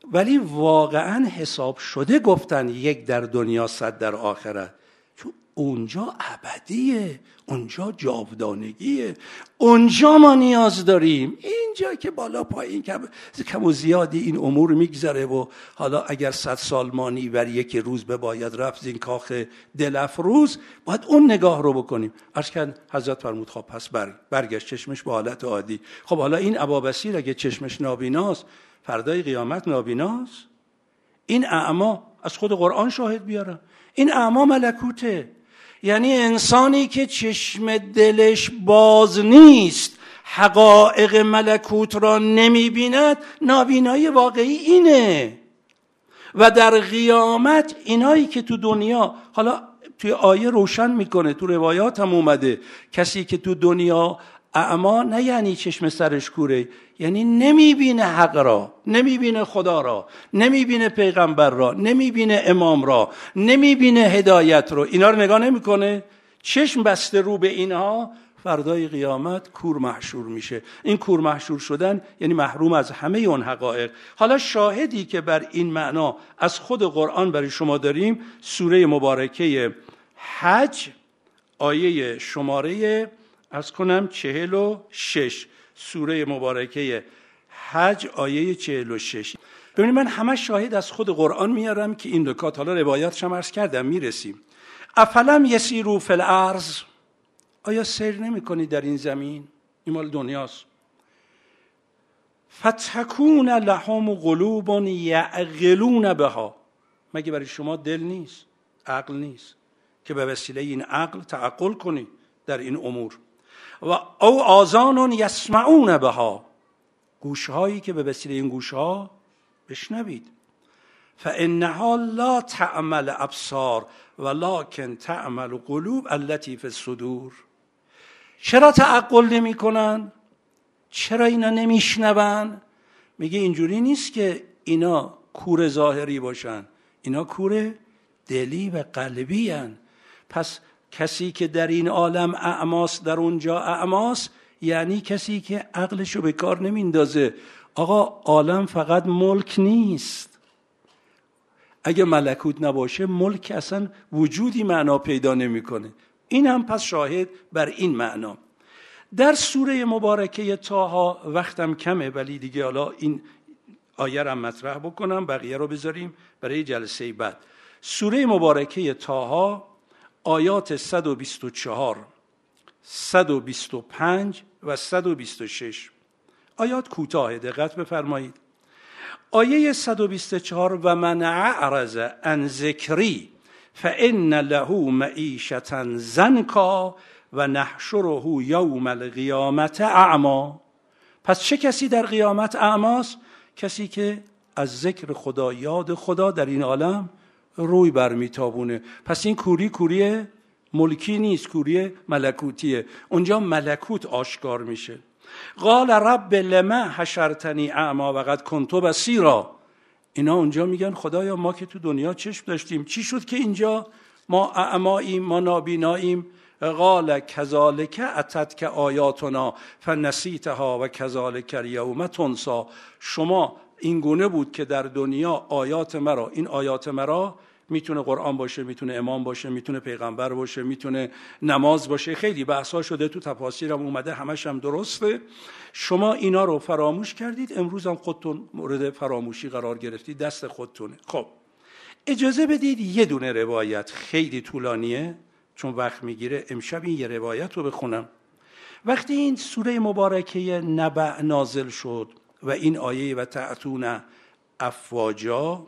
ولی واقعا حساب شده گفتن یک در دنیا صد در آخرت، چون اونجا ابدیه، اونجا جاودانگیه، اونجا ما نیاز داریم. اینجا که بالا پایین کم و زیادی این امور میگذره و حالا اگر صد سال مانی بر یک روز به باید رفت زین کاخ دل افروز، باید اون نگاه رو بکنیم. عرض کردن حضرت فرمود خب پس بر برگشت چشمش به حالت عادی. خب حالا این ابابصیر اگه چشمش نابیناست، فردای قیامت نابیناست؟ این اعما از خود قرآن شاهد بیارم، این اعما ملکوته. یعنی انسانی که چشم دلش باز نیست، حقایق ملکوت را نمی بیند، نابینایی واقعی اینه. و در قیامت اینایی که تو دنیا، حالا توی آیه روشن میکنه، تو روایات هم اومده، کسی که تو دنیا اعما نه یعنی چشم سرش کوره، یعنی نمیبینه حق را، نمیبینه خدا را، نمیبینه پیغمبر را، نمیبینه امام را، نمیبینه هدایت رو، اینا رو نگاه نمیکنه، چشم بسته رو به اینها، فردای قیامت کور محشور میشه. این کور محشور شدن یعنی محروم از همه اون حقایق. حالا شاهدی که بر این معنا از خود قرآن برای شما داریم، سوره مبارکه حج آیه شماره از کنم چهل و شش، سوره مبارکه حج آیه چهل و شش. ببینید من همه شاهد از خود قرآن میارم که این نکات، حالا روایاتش هم عرض کردم میرسیم. افلم یسیروا فی الارض، آیا سیر نمی کنی در این زمین؟ این مال دنیاست. فتکون لهم قلوب یعقلون بها، مگه برای شما دل نیست، عقل نیست که به وسیله این عقل تعقل کنی در این امور؟ و او آذان یسمعون بها، گوشهایی که به وسیله این گوشها بشنوید. فانها لا تعمى الابصار ولكن تعمى القلوب التي في الصدور. چرا تعقل نمی کنن؟ چرا اینا نمیشنون؟ میگه اینجوری نیست که اینا کور ظاهری باشن، اینا کور دلی و قلبی هن. پس کسی که در این عالم اعماس، در اونجا اعماس، یعنی کسی که عقلشو به کار نمیندازه. آقا عالم فقط ملک نیست، اگه ملکوت نباشه ملک اصلا وجودی معنا پیدا نمیکنه. این هم پس شاهد بر این معنا. در سوره مبارکه طه، وقتم کمه ولی دیگه حالا این آیه را مطرح بکنم، بقیه رو بذاریم برای جلسه بعد. سوره مبارکه طه آیات صد و بیست و چهار، صد و بیست و پنج و صد و بیست و شش، آیات کوتاه، دقت بفرمایید. آیه صد و بیست و چهار: و من اعرض عن ذکری فان له معیشة ضنکا و نحشره یوم القیامة اعمی. پس چه کسی در قیامت اعماست؟ کسی که از ذکر خدا، یاد خدا در این عالم روی برمیتابونه. پس این کوری کوری ملکی نیست، کوری ملکوتیه. اونجا ملکوت آشکار میشه. قال رب لما حشرتنی اعمی و قد کنت بصیرا. اینا اونجا میگن خدایا ما که تو دنیا چشم داشتیم، چی شد که اینجا ما اعماییم، ما نابیناییم؟ قال کذالک اتتک آیاتنا فنسیتها و کذالک الیوم تنسی. شما این گونه بود که در دنیا آیات مرا، این آیات مرا میتونه قرآن باشه، میتونه امام باشه، میتونه پیغمبر باشه، میتونه نماز باشه، خیلی بحثا شده تو تفاسیرم اومده، همش هم درسته. شما اینا رو فراموش کردید، امروز هم خودتون مورد فراموشی قرار گرفتید، دست خودتونه. خب اجازه بدید یه دونه روایت، خیلی طولانیه چون وقت میگیره، امشب این یه روایت رو بخونم. وقتی این سوره مبارکه نبأ نازل شد و این آیه و تأتون افواجا،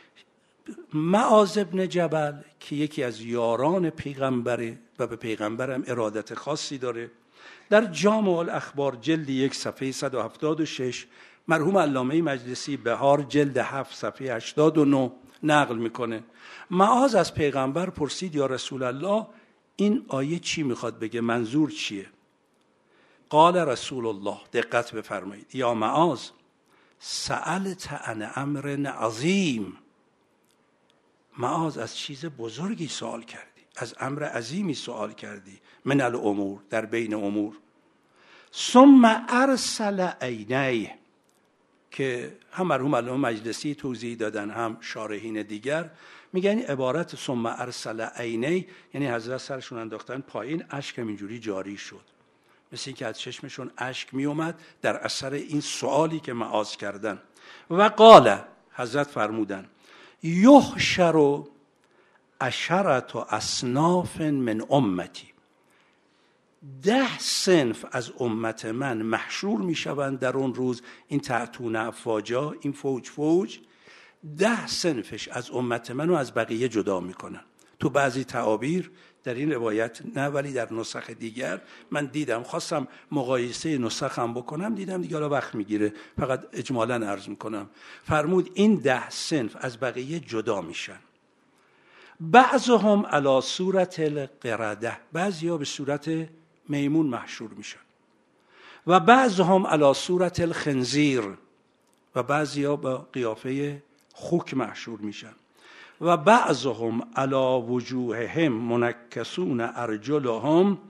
معاذ بن جبل که یکی از یاران پیغمبره و به پیغمبرم ارادت خاصی داره، در جامع الاخبار جلد یک صفحه صد و هفتاد و شش، مرحوم علامه مجلسی بهار جلد هفت صفحه هشتاد و نه نقل میکنه. معاذ از پیغمبر پرسید یا رسول الله این آیه چی میخواد بگه، منظور چیه؟ قال رسول الله، دقت بفرمایید، یا معاذ سألت عن امر عظیم. معاذ از چیز بزرگی سوال کردی، از امر عظیمی سوال کردی، من الامور، در بین امور. ثم ارسل عینیه، که هم مرحوم علامه مجلسی توضیح دادن هم شارحین دیگر، میگن عبارت ثم ارسل عینی یعنی حضرت سرشون انداختن پایین، اشک اینجوری جاری شد، مثل اینکه از چشمشون اشک می اومد در اثر این سوالی که معاذ کردن. و قال، حضرت فرمودن یحشر عشرة اصناف من امتی، ده صنف از امت من محشور می شوند در اون روز. این تعتون افواجا، این فوج فوج، ده صنفش از امت من رو از بقیه جدا می کنن. تو بعضی تعابیر، در این روایت نه ولی در نسخ دیگر من دیدم، خواستم مقایسه نسخم بکنم، دیدم دیگه الان وقت میگیره، فقط اجمالاً عرض میکنم. فرمود این ده صنف از بقیه جدا میشن. بعضهم علی صورت القرده، بعضی ها به صورت میمون محشور میشن. و بعضهم علی صورت الخنزیر، و بعضی ها با قیافه خوک محشور میشن. و بعضهم علی وجوههم منکسون ارجلهم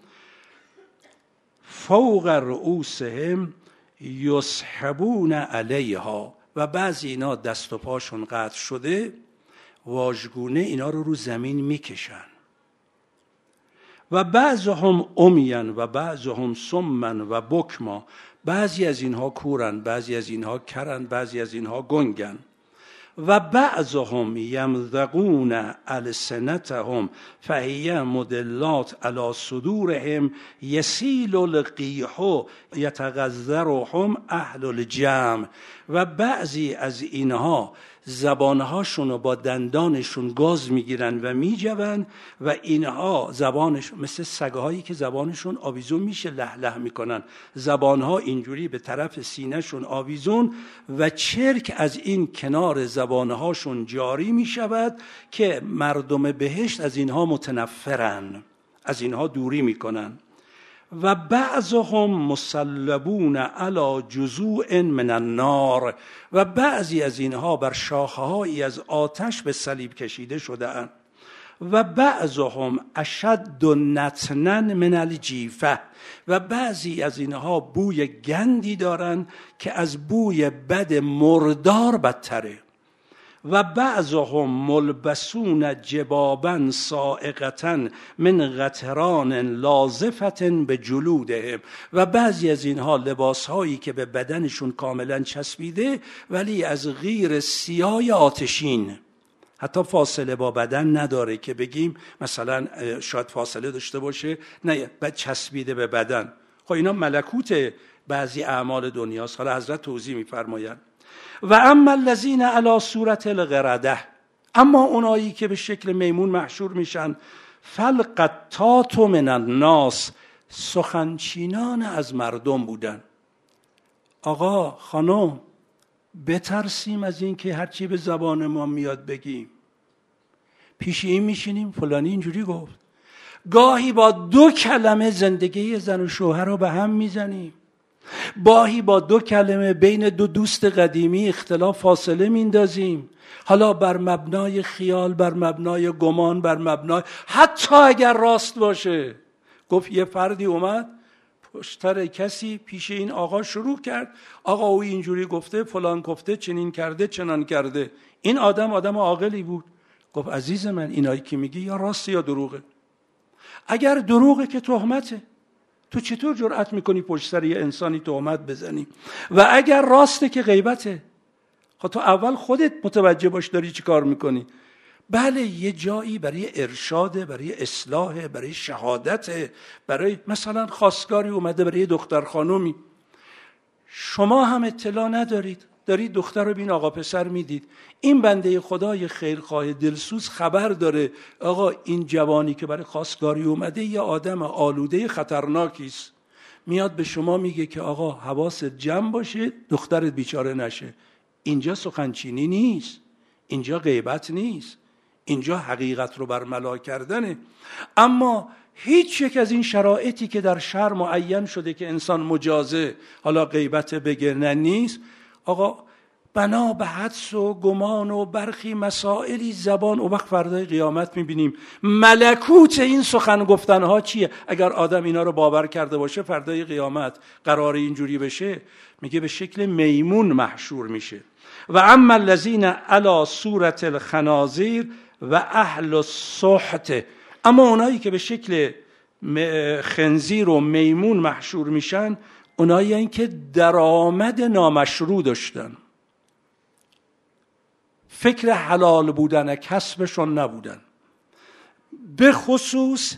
فوق رؤوسهم یسحبون علیها، و بعضی اینا دست و پاشون قطع شده، واژگونه اینا رو رو زمین میکشن. و بعضهم عمیان و بعضهم صما و بکما، بعضی از اینها کورن، بعضی از اینها کرن، بعضی از اینها گنگن. و بعضهم یمزقون السنتهم فهی مدلات علی صدورهم یسیل القیح یتغذرهم اهل الجمع، و بعضی از اینها زبانهاشون رو با دندانشون گاز میگیرن و میجون، و اینها زبانشون مثل سگهایی که زبانشون آویزون میشه له له میکنن، زبانها اینجوری به طرف سینهشون آویزون، و چرک از این کنار زبانهاشون جاری میشود که مردم بهشت از اینها متنفرن، از اینها دوری میکنن. و بعضهم مصلبون علی جذوع من النار، و بعضی از اینها بر شاخه‌هایی از آتش به صلیب کشیده شده‌اند. و بعضهم اشد نتنا من الجیفه، و بعضی از اینها بوی گندی دارند که از بوی بد مردار بدتره. و بعضهم ملبسون جبابا سائقة من قطران لازفة بجلودهم، و بعضی از اینها لباسهایی که به بدنشون کاملا چسبیده ولی از غیر سیاه آتشین، حتی فاصله با بدن نداره که بگیم مثلا شاید فاصله داشته باشه، نه بعد چسبیده به بدن. خب اینا ملکوت بعضی اعمال دنیاست. حالا حضرت توضیح می‌فرمایند و اما الذین علی صورت القرده، اما اونایی که به شکل میمون محشور میشن، فالقطات من الناس، سخنچینان از مردم بودن. آقا خانم بترسیم از این که هرچی به زبان ما میاد بگیم. پیش این میشینیم فلانی اینجوری گفت، گاهی با دو کلمه زندگی زن و شوهر رو به هم میزنیم، گاهی با دو کلمه بین دو دوست قدیمی اختلاف فاصله میندازیم، حالا بر مبنای خیال، بر مبنای گمان، بر مبنای حتی اگر راست باشه. گفت یه فردی اومد پشتر کسی پیش این آقا شروع کرد، آقا او اینجوری گفته، فلان گفته، چنین کرده، چنان کرده. این آدم آدم عاقلی بود. گفت عزیز من اینایی که میگی یا راسته یا دروغه. اگر دروغه که تهمته، تو چطور جرأت میکنی پشت سر یه انسانی تهمت بزنی؟ و اگر راسته که غیبته. خب تو اول خودت متوجه باش داری چی کار میکنی. بله یه جایی برای ارشاد، برای اصلاح، برای شهادت، برای مثلا خواستگاری اومده برای دختر خانومی، شما هم اطلاع ندارید، دارید دختر رو بین آقا پسر میدید، این بنده خدای خیرخواه دلسوز خبر داره آقا این جوانی که برای خواستگاری اومده یه آدم آلوده خطرناکی است، میاد به شما میگه که آقا حواست جمع باشه دخترت بیچاره نشه. اینجا سخنچینی نیست، اینجا غیبت نیست، اینجا حقیقت رو برملا کردنه. اما هیچ یک از این شرایطی که در شرع معین شده که انسان مجازه حالا غیبت بگه نه نیست، آقا بنا به حدس و گمان و برخی مسائلی زبان. و وقت فردای قیامت میبینیم ملکوت این سخن گفتنها چیه. اگر آدم اینا رو باور کرده باشه فردای قیامت قرار اینجوری بشه، میگه به شکل میمون محشور میشه. و اما الذین علی صورت الخنازیر و اهل السحت، اما اونایی که به شکل خنزیر و میمون محشور میشن، اونایی هستند که درآمد نامشروع داشتن، فکر حلال بودن کسبشون نبودن. به خصوص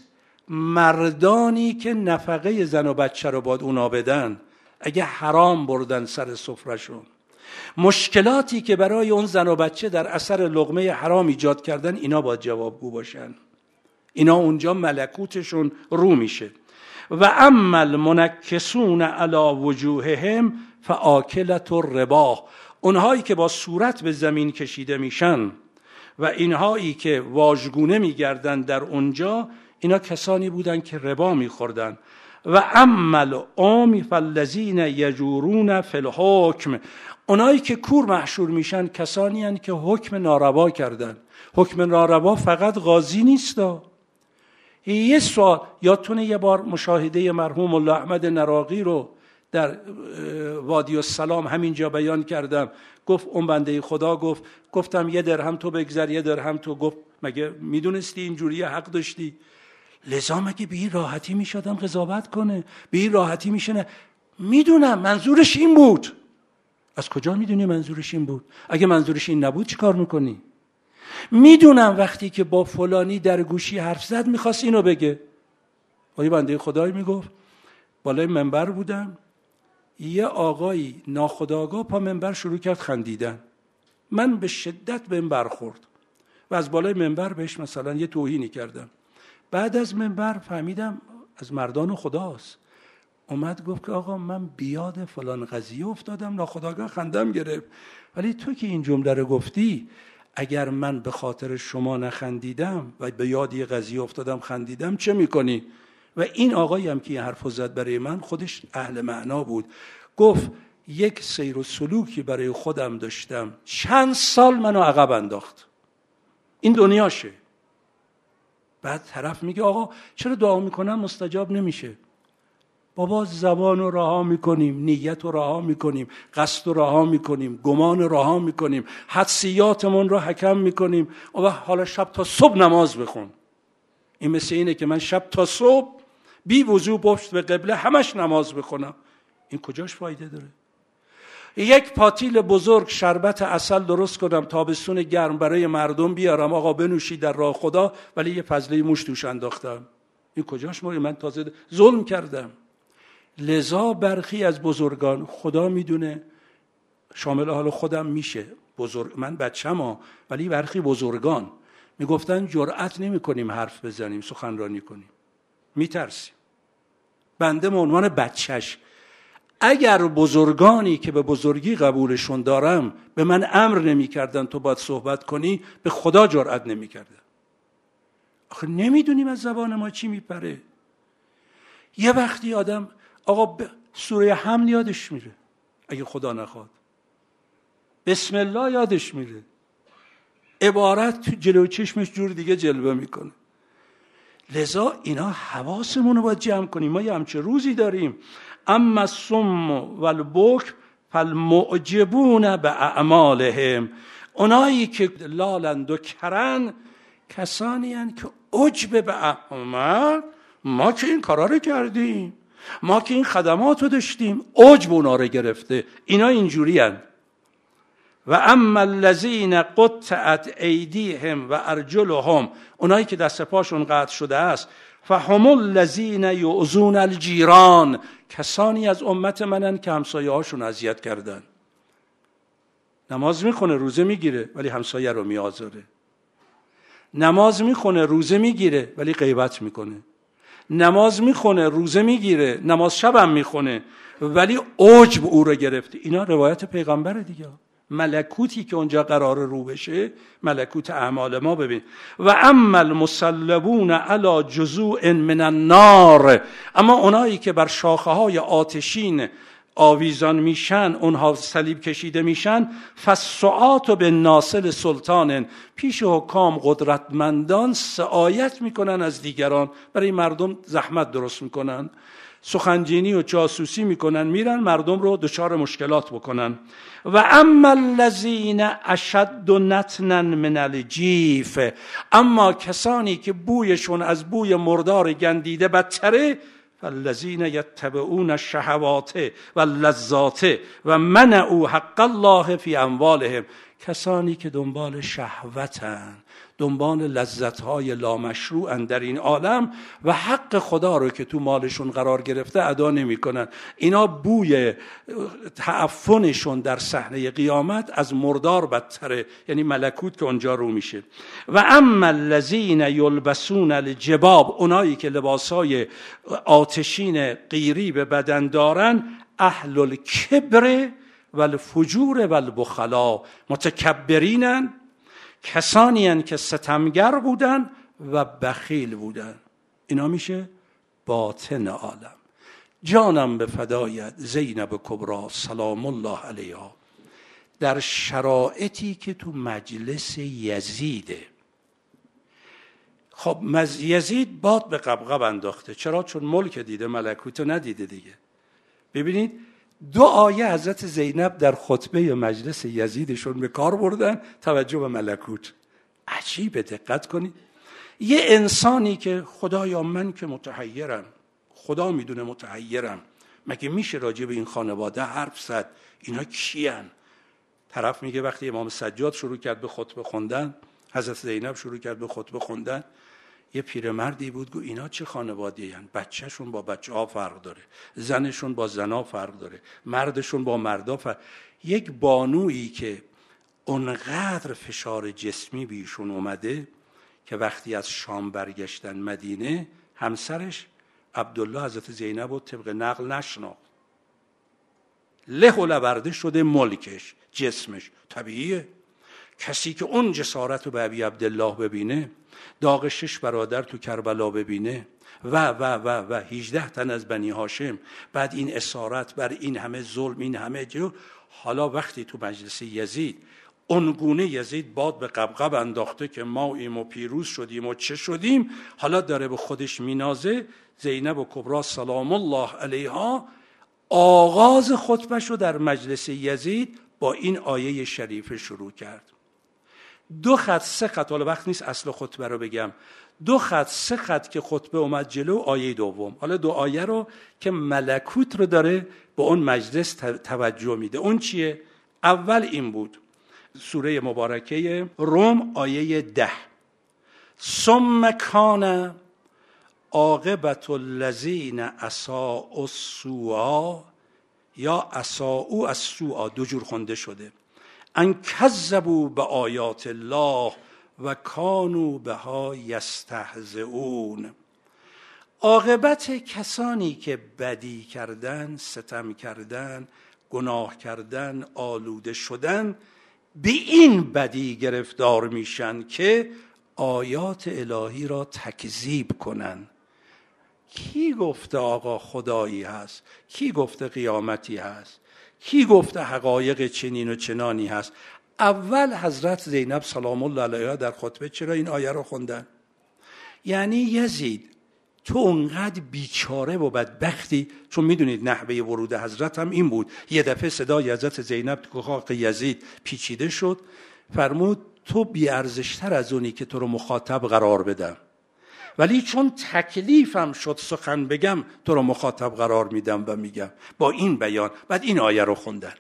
مردانی که نفقه زن و بچه رو باید اونا بدن، اگه حرام بردن سر سفرشون، مشکلاتی که برای اون زن و بچه در اثر لقمه حرام ایجاد کردن، اینا باید جوابگو باشن. اینا اونجا ملکوتشون رو میشه. و اما المنکسون علی وجوههم فآکلة الربا، اونهایی که با صورت به زمین کشیده میشن و اینهایی که واژگونه میگردن در اونجا، اینا کسانی بودن که ربا میخوردن. و اما العمی فالذین یجورون فی الحکم، اونایی که کور محشور میشن کسانی هستند که حکم ناروا کردن. حکم ناروا فقط قاضی نیستا. یه سوال یادتونه یه بار مشاهده مرحوم الله احمد نراقی رو در وادی السلام همینجا بیان کردم. گفت اون بنده خدا گفت گفتم یه درهم تو بگذر یه درهم تو. گفت مگه میدونستی اینجوری حق داشتی؟ لذا مگه به این راحتی میشدم قضاوت کنه؟ به این راحتی میشنه؟ میدونم منظورش این بود. از کجا میدونی منظورش این بود؟ اگه منظورش این نبود چی کار میکنی؟ میدونم وقتی که با فلانی در گوشی حرف زد میخواست اینو بگه. آیه بنده خدایی میگفت بالای منبر بودم، یه آقایی ناخودآگاه پا منبر شروع کرد خندیدن. من به شدت بهم برخورد و از بالای منبر بهش مثلا یه توهینی کردم. بعد از منبر فهمیدم از مردان خداست. اومد گفت که آقا من بیاد فلان قضیه افتادم، ناخودآگاه خندم گرفت، ولی تو که این جمله رو گفتی، اگر من به خاطر شما نخندیدم و به یاد یه قضیه افتادم خندیدم چه میکنی؟ و این آقایی هم که این حرفو زد برای من خودش اهل معنا بود. گفت یک سیر و سلوکی برای خودم داشتم چند سال منو عقب انداخت. این دنیاشه. بعد طرف میگه آقا چرا دعا میکنم مستجاب نمیشه؟ بابا زبان رو رها میکنیم، نیت رو رها میکنیم، قصد رو رها میکنیم، گمان رو رها میکنیم، حدسیاتمون رو حکم میکنیم و حالا شب تا صبح نماز بخون. این مثل اینه که من شب تا صبح بی وضو پشت به قبله همش نماز بخونم. این کجاش فایده داره؟ یک پاتیل بزرگ شربت عسل درست کنم تابستون گرم برای مردم بیارم آقا بنوشی در راه خدا، ولی یه فضله موش توش انداختم. این کجاش موری؟ من تازه ظلم کردم. لذا برخی از بزرگان، خدا میدونه شامل حال خودم میشه، بزرگ من بچه‌ما، ولی برخی بزرگان میگفتن جرأت نمی کنیم حرف بزنیم، سخنرانی کنیم، میترسیم. بنده به عنوان بچهش اگر بزرگانی که به بزرگی قبولشون دارم به من امر نمی کردن تو باید صحبت کنی، به خدا جرأت نمی کردن. آخه نمیدونیم از زبان ما چی میپره. یه وقتی آدم آقا سوره حمل یادش میره، اگه خدا نخواد بسم الله یادش میره، عبارت تو جلو چشمش جور دیگه جلوه میکنه. لذا اینا حواسمون رو باید جمع کنیم. ما یه همچه روزی داریم. اما الصم والبکم فالمعجبون باعمالهم، اونایی که لالند و کرن کسانی هستند که عجب به اعمال، ما که این کارا رو کردیم، ما که این خدمات رو داشتیم، عجب اونا رو گرفته. اینا اینجوری هستند. و اما الذین قطعت ایدیهم و ارجلهم، اونایی که دست پاشون قطع شده است، فهم الذین یؤذون الجیران، کسانی از امت منن که همسایه هاشون اذیت کردن. نماز میخونه روزه میگیره ولی همسایه رو میآزاره. نماز میخونه روزه میگیره ولی غیبت میکنه. نماز میخونه روزه میگیره، نماز شبم میخونه ولی عجب او رو گرفته. اینا روایت پیغمبره دیگه. ملکوتی که اونجا قرار رو بشه ملکوت اعمال ما. ببین و اما المصلبون علی جزوع من النار، اما اونایی که بر شاخه های آتشین آویزان میشن، اونها صلیب کشیده میشن، فالسعات به ناصل سلطان، پیش حکام قدرتمندان سعایت میکنن از دیگران، برای مردم زحمت درست میکنن، سخنجینی و جاسوسی میکنن، میرن مردم رو دچار مشکلات بکنن. و اما الذین اشد نتنا من الجیف، اما کسانی که بویشون از بوی مردار گندیده بدتره، فالذین یتبعون الشهوات واللذات و منعوا حق الله فی اموالهم، کسانی که دنبال شهوتن، دنبال لذت‌های لامشروعن در این عالم و حق خدا رو که تو مالشون قرار گرفته ادا نمی‌کنن. اینا بوی تعفنشون در صحنه قیامت از مردار بدتره، یعنی ملکوت که اونجا رو میشه. و اما الذین یلبسون الجباب، اونایی که لباسای آتشین قیری به بدن دارن، اهل الکبر و الفجور و البخلا، متکبرینن، کسانی هستند که ستمگر بودن و بخیل بودن. اینا میشه باطن عالم. جانم به فدایت زینب کبری سلام الله علیها در شرایطی که تو مجلس یزیده. خب یزید باد به قبقب انداخته. چرا؟ چون ملک دیده، ملکوت ندیده دیگه. ببینید دو آیه حضرت زینب در خطبه مجلس یزیدشون به کار بردن، توجه به ملکوت. عجیبه، دقت کنید. یه انسانی که خدایا من که متحیرم، خدا میدونه متحیرم، مگه میشه راجع به این خانواده حرف زد؟ اینا کیان؟ طرف میگه وقتی امام سجاد شروع کرد به خطبه خوندن، حضرت زینب شروع کرد به خطبه خوندن، یه پیرمردی بود گفت اینا چه خانواده‌ای هستند؟ بچه‌شون با بچه‌ها فرق داره، زنشون با زنا فرق داره، مردشون با مردا فرق. یک بانویی که اونقدر فشار جسمی بیشون اومده که وقتی از شام برگشتن مدینه، همسرش عبدالله حضرت زینب رو طبق نقل نشناخت. له و لورده شده ملکش، جسمش. طبیعیه کسی که اون جسارت رو به ابی عبدالله ببینه، داغ شش برادر تو کربلا ببینه و و و و هجده تن از بنی هاشم، بعد این اسارت بر این همه ظلم، این همه جو، حالا وقتی تو مجلس یزید اونگونه یزید باد به قبقب انداخته که ما ایم و پیروز شدیم و چه شدیم، حالا داره به خودش مینازه. زینب و کبری سلام الله علیها آغاز خطبه‌شو در مجلس یزید با این آیه شریفه شروع کرد. دو خط سه خط، حالا وقت نیست اصل خطبه رو بگم، دو خط سه خط که خطبه اومد جلو، آیه دوم. حالا دو آیه رو که ملکوت رو داره به اون مجلس توجه میده. اون چیه؟ اول این بود، سوره مبارکه روم آیه ده، ثم کان عاقبت الذین اساءوا السوء یا اساءوا السوء، دو جور خونده شده، ان کذبوا به آیات الله و کانوا بها یستهزئون. عاقبت کسانی که بدی کردن، ستم کردن، گناه کردن، آلوده شدن، به این بدی گرفتار میشن که آیات الهی را تکذیب کنن. کی گفته آقا خدایی هست؟ کی گفته قیامتی هست؟ کی گفته حقایق چنین و چنانی هست؟ اول حضرت زینب سلام الله علیها در خطبه چرا این آیه رو خوندن؟ یعنی یزید تو اونقدر بیچاره و بدبختی، چون میدونید نحوه ورود حضرت هم این بود، یه دفعه صدای حضرت زینب تو خاک یزید پیچیده شد، فرمود تو بی‌ارزش‌تر از اونی که تو رو مخاطب قرار بدم، ولی چون تکلیفم شد سخن بگم تو رو مخاطب قرار میدم و میگم با این بیان. بعد این آیه رو خوندن.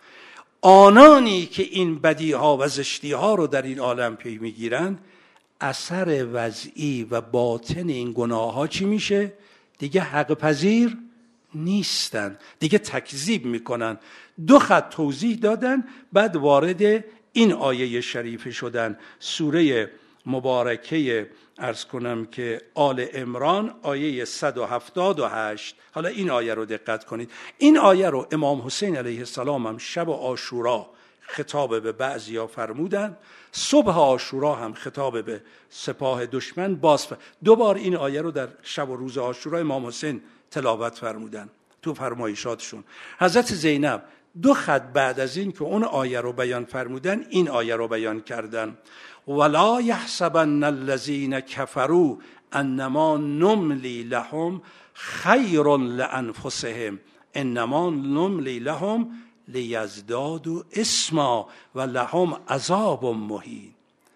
آنانی که این بدیها و زشتیها رو در این عالم پی میگیرن، اثر وضعی و باطن این گناه ها چی میشه؟ دیگه حق پذیر نیستن، دیگه تکذیب میکنن. دو خط توضیح دادن، بعد وارد این آیه شریفه شدن. سوره مبارکه عرض کنم که آل عمران آیه صد و هفتاد و هشت. حالا این آیه رو دقت کنید. این آیه رو امام حسین علیه السلام هم شب عاشورا خطاب به بعضیا فرمودن، صبح عاشورا هم خطاب به سپاه دشمن باز فرمودن. دو بار این آیه رو در شب و روز عاشورا امام حسین تلاوت فرمودن. تو فرمایشاتشون. حضرت زینب دو خط بعد از این که اون آیه رو بیان فرمودن این آیه رو بیان کردن: ولا یحسبن الذین کفروا انما نملی لهم خیر لانفسهم انما نملی لهم لیزدادوا اثما و لهم عذاب مهین.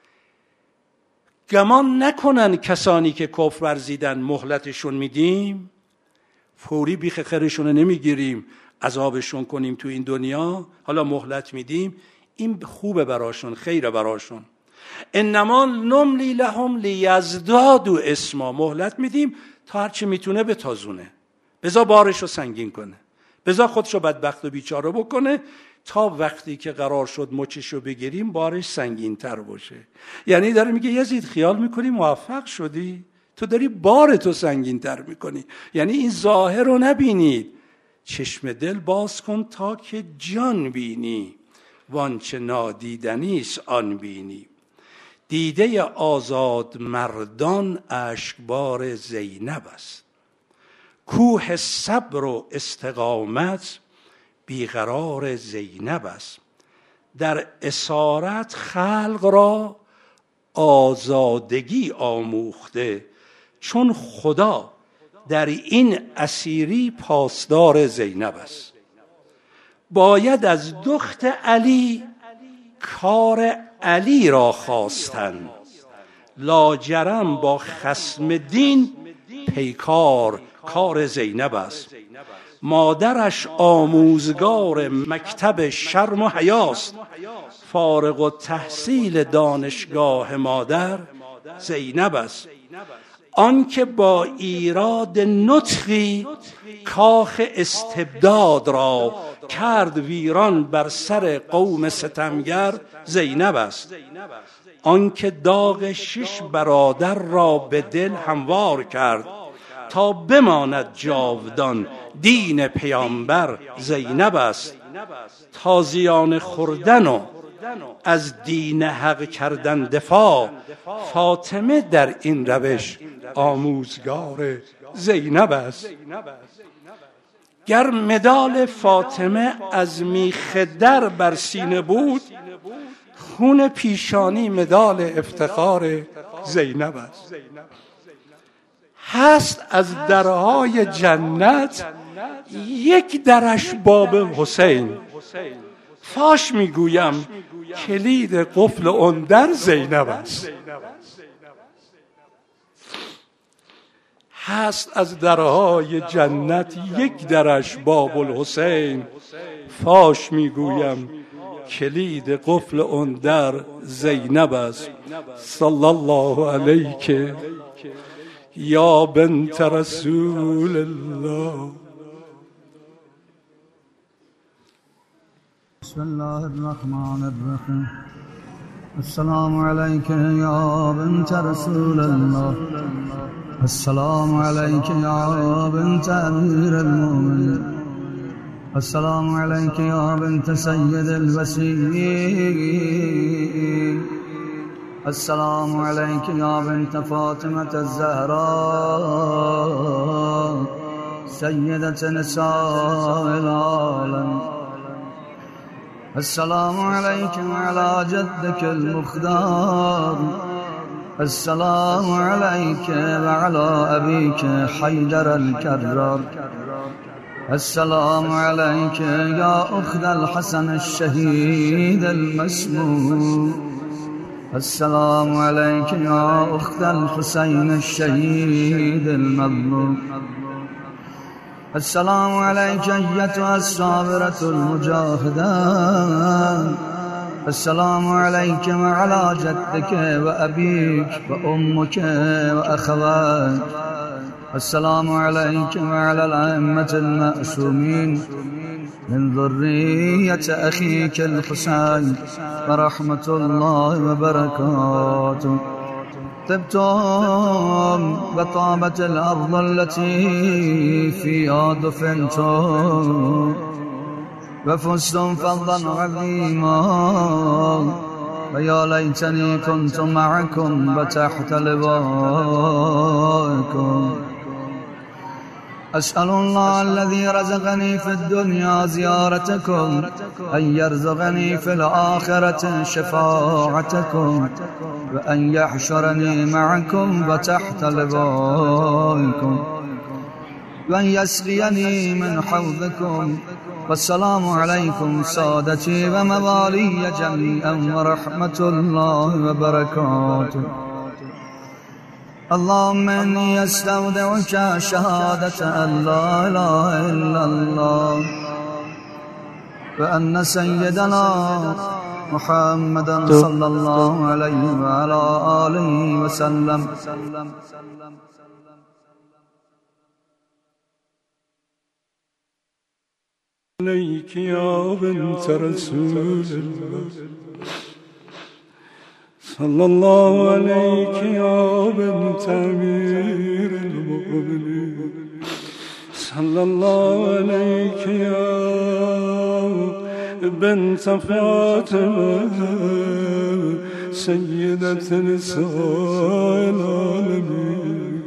گمان نکنن کسانی که کفر ورزیدن مهلتشون میدیم، فوری بیخ خیرشون رو نمیگیریم، عذابشون کنیم تو این دنیا، حالا مهلت میدیم، این خوبه براشون، خیره براشون. انما نملی لهم لیزدادوا اثما، مهلت میدیم تا هرچی میتونه بتازونه، بذار بارشو سنگین کنه، بذار خودشو بدبخت و بیچاره بکنه تا وقتی که قرار شد مچشو بگیریم بارش سنگین تر باشه. یعنی داره میگه یزید خیال میکنی موفق شدی، تو داری بارتو سنگین تر میکنی. یعنی این ظاهر رو نبینید، چشم دل باز کن تا که جان بینی، وانچه نادیدنیست آن بینی. دیده آزاد مردان اشکبار زینب است، کوه صبر و استقامت بیقرار زینب است. در اسارت خلق را آزادگی آموخته، چون خدا در این اسیری پاسدار زینب است. باید از دخت علی کار علی را خواستن، لاجرم با خصم دین پیکار کار زینب است. مادرش آموزگار مکتب شرم و حیاست، فارغ التحصیل دانشگاه مادر زینب است. آنکه با ایراد نطقی کاخ استبداد را کرد ویران بر سر قوم ستمگر زینب است. آنکه داغ شش برادر را به دل هموار کرد تا بماند جاودان دین پیامبر زینب است. تازیان خوردن و از دین حق کردن دفاع، فاطمه در این روش آموزگار زینب است. گر مدال فاطمه از میخ در بر سینه بود، خون پیشانی مدال افتخار زینب است. هست از درهای جنت یک درش باب حسین، فاش میگویم کلید قفل اون در زینب است. هست از درهای جنت یک درش باب الحسین، فاش میگویم کلید قفل اون در زینب است. صلی الله علیک یا بنت رسول الله. بسم الله الرحمن الرحیم. السلام علیک یا بنت رسول الله. السلام علیک یا بنت امیر المؤمنین. السلام علیک یا بنت سید الوصیین. السلام علیک یا بنت فاطمة الزهراء سیدة نساء العالم. السلام علیک وعلى جدك المختار. السلام علیک وعلى أبيك حیدر الكرار. السلام علیک یا أخت الحسن الشهید المسموم. السلام علیک یا أخت الحسین الشهید المظلوم. السلام علیک ایتها الصابرة المجاهدة. السلام علیک وعلى جدك وأبيك وأمك وأخواتك. السلام علیک وعلى الأئمة المأسومين من ذرية أخيك الحسين ورحمة الله وبركاته. طبتم وطابت الأرض التي فيها دفنتم، وفزتم فضلا عظيما، ويا ليتني كنت معكم وتحت لواءكم. أسأل الله الذي رزقني في الدنيا زيارتكم أن يرزقني في الآخرة شفاعتكم، وأن يحشرني معكم وتحت لوائكم، وأن يسقيني من حوضكم. والسلام عليكم سادتي وموالي جميعا ورحمة الله وبركاته. اللهم إني أستودعك شهادة أن لا إله إلا الله وأن سيدنا محمدا صلى الله عليه وعلى آله وسلم عليك يا بنت رسول الله صلى الله عليك يا بنت أمير المؤمنين صلى الله عليك يا بنت فاطمة سيدة نساء العالمين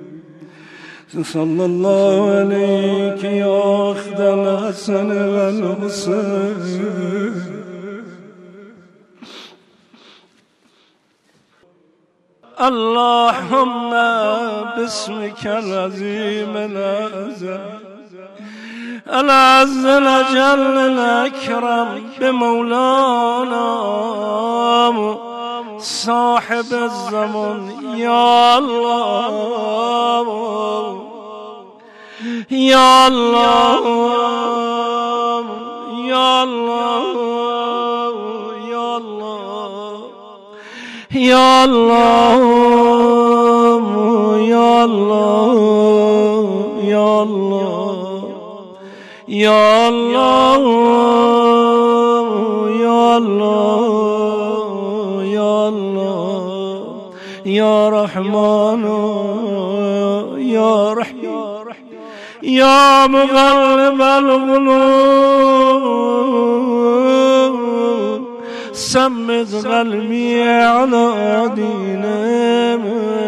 صلى الله عليك يا أخت الحسن والحسين اللهم باسمك العظيم الأعظم العز الأجل الأكرم بمولانا صاحب الزمن يا الله يا الله يا الله يا الله يا الله يا الله يا الله يا الله يا الله يا الله يا رحمن يا رحيم يا مغلب القلوب سمد قلبي على دينك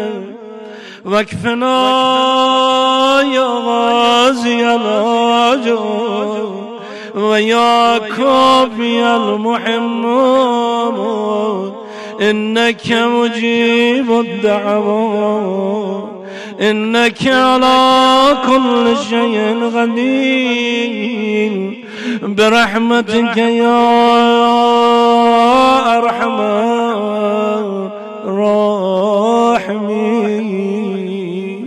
واكفنا يا غازي الأجر ويا كافي المحمود إنك مجيب الدعوات إنك على كل شيء قدير برحمتك يا أرحم الراحمين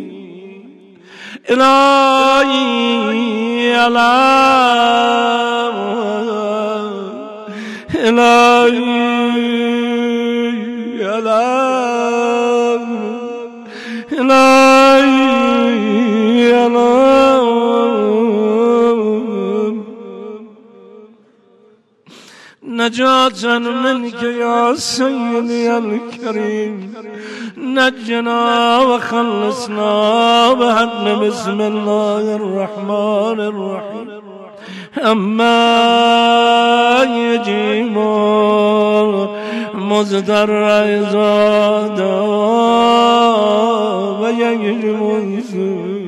إلهي يا إلهي يا إلهي يا نجاة منك يا سيدي الكريم نجنا وخلصنا بحق بسم الله الرحمن الرحيم أما يجيب مزدر عزادا ويجب يسوع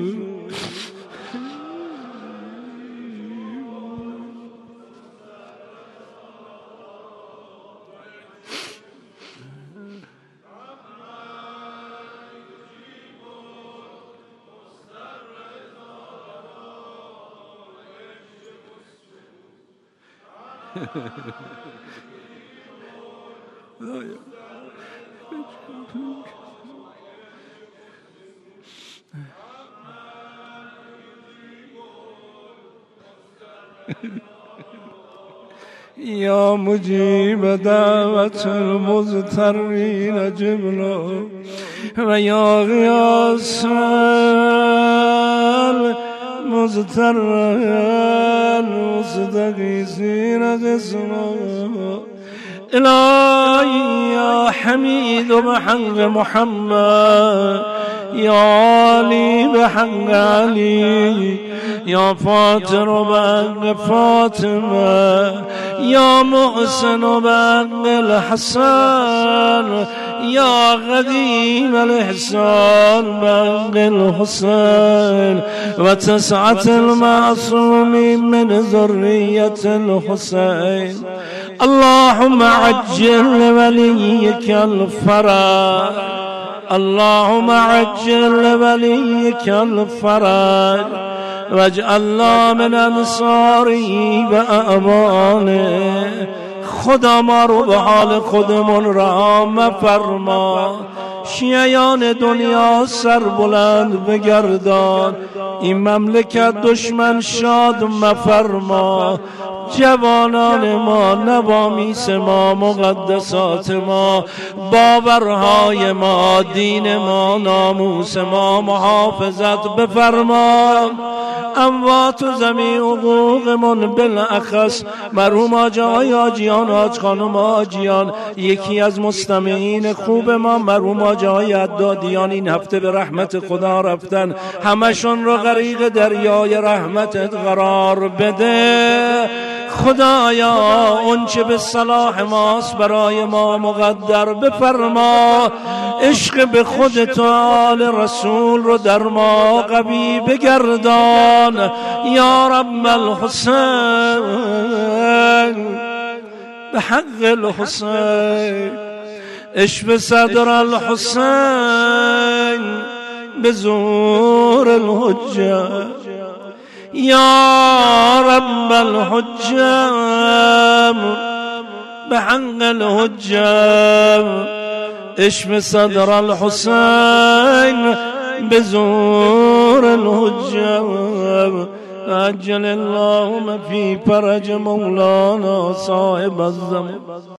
يا مجيب دعوة المضطرين جبنا ويا غياث المضطرين المستغيثين قسما إلهي يا حميد بحق محمد يا علي بحق علي، يا فاطر بحق فاطمة، يا محسن بحق الحسن، يا قديم الإحسان بحق الحسين، وتسعة المعصومين من ذرية الحسين. اللهم عجل لوليك الفرج، اللهم عجل لوليك الفرج، واجعلنا من انصاره و اعوانه. خدا ما رو به حال خودمون رها مفرما، شیعیان دنیا سر بلند بگردان، این مملکت دشمن شاد مفرما. جوانان ما، نوامیس ما، مقدسات ما، باورهای ما، دین ما، ناموس ما محافظت بفرما. اموات و زمین حقوقمون بالاخص مرحوم آج آقای حاجیان، آج خانم حاجیان، یکی از مستمعین خوب ما مرحوم آج آقای عدادیان این هفته به رحمت خدا رفتن، همشون رو غریق دریای رحمتت قرار بده. خدایا اون چه به صلاح ماست برای ما مقدر بفرما. عشق به خودت و آل رسول رو در ما قوی بگردان یا رب الحسین به حق الحسین. عشق صدر الحسین به زور الحجه یا رب الحجام به حق الحجام. عشق صدر الحسین به زور الحجام. عجل اللهم في فرج مولانا صاحب الزمان.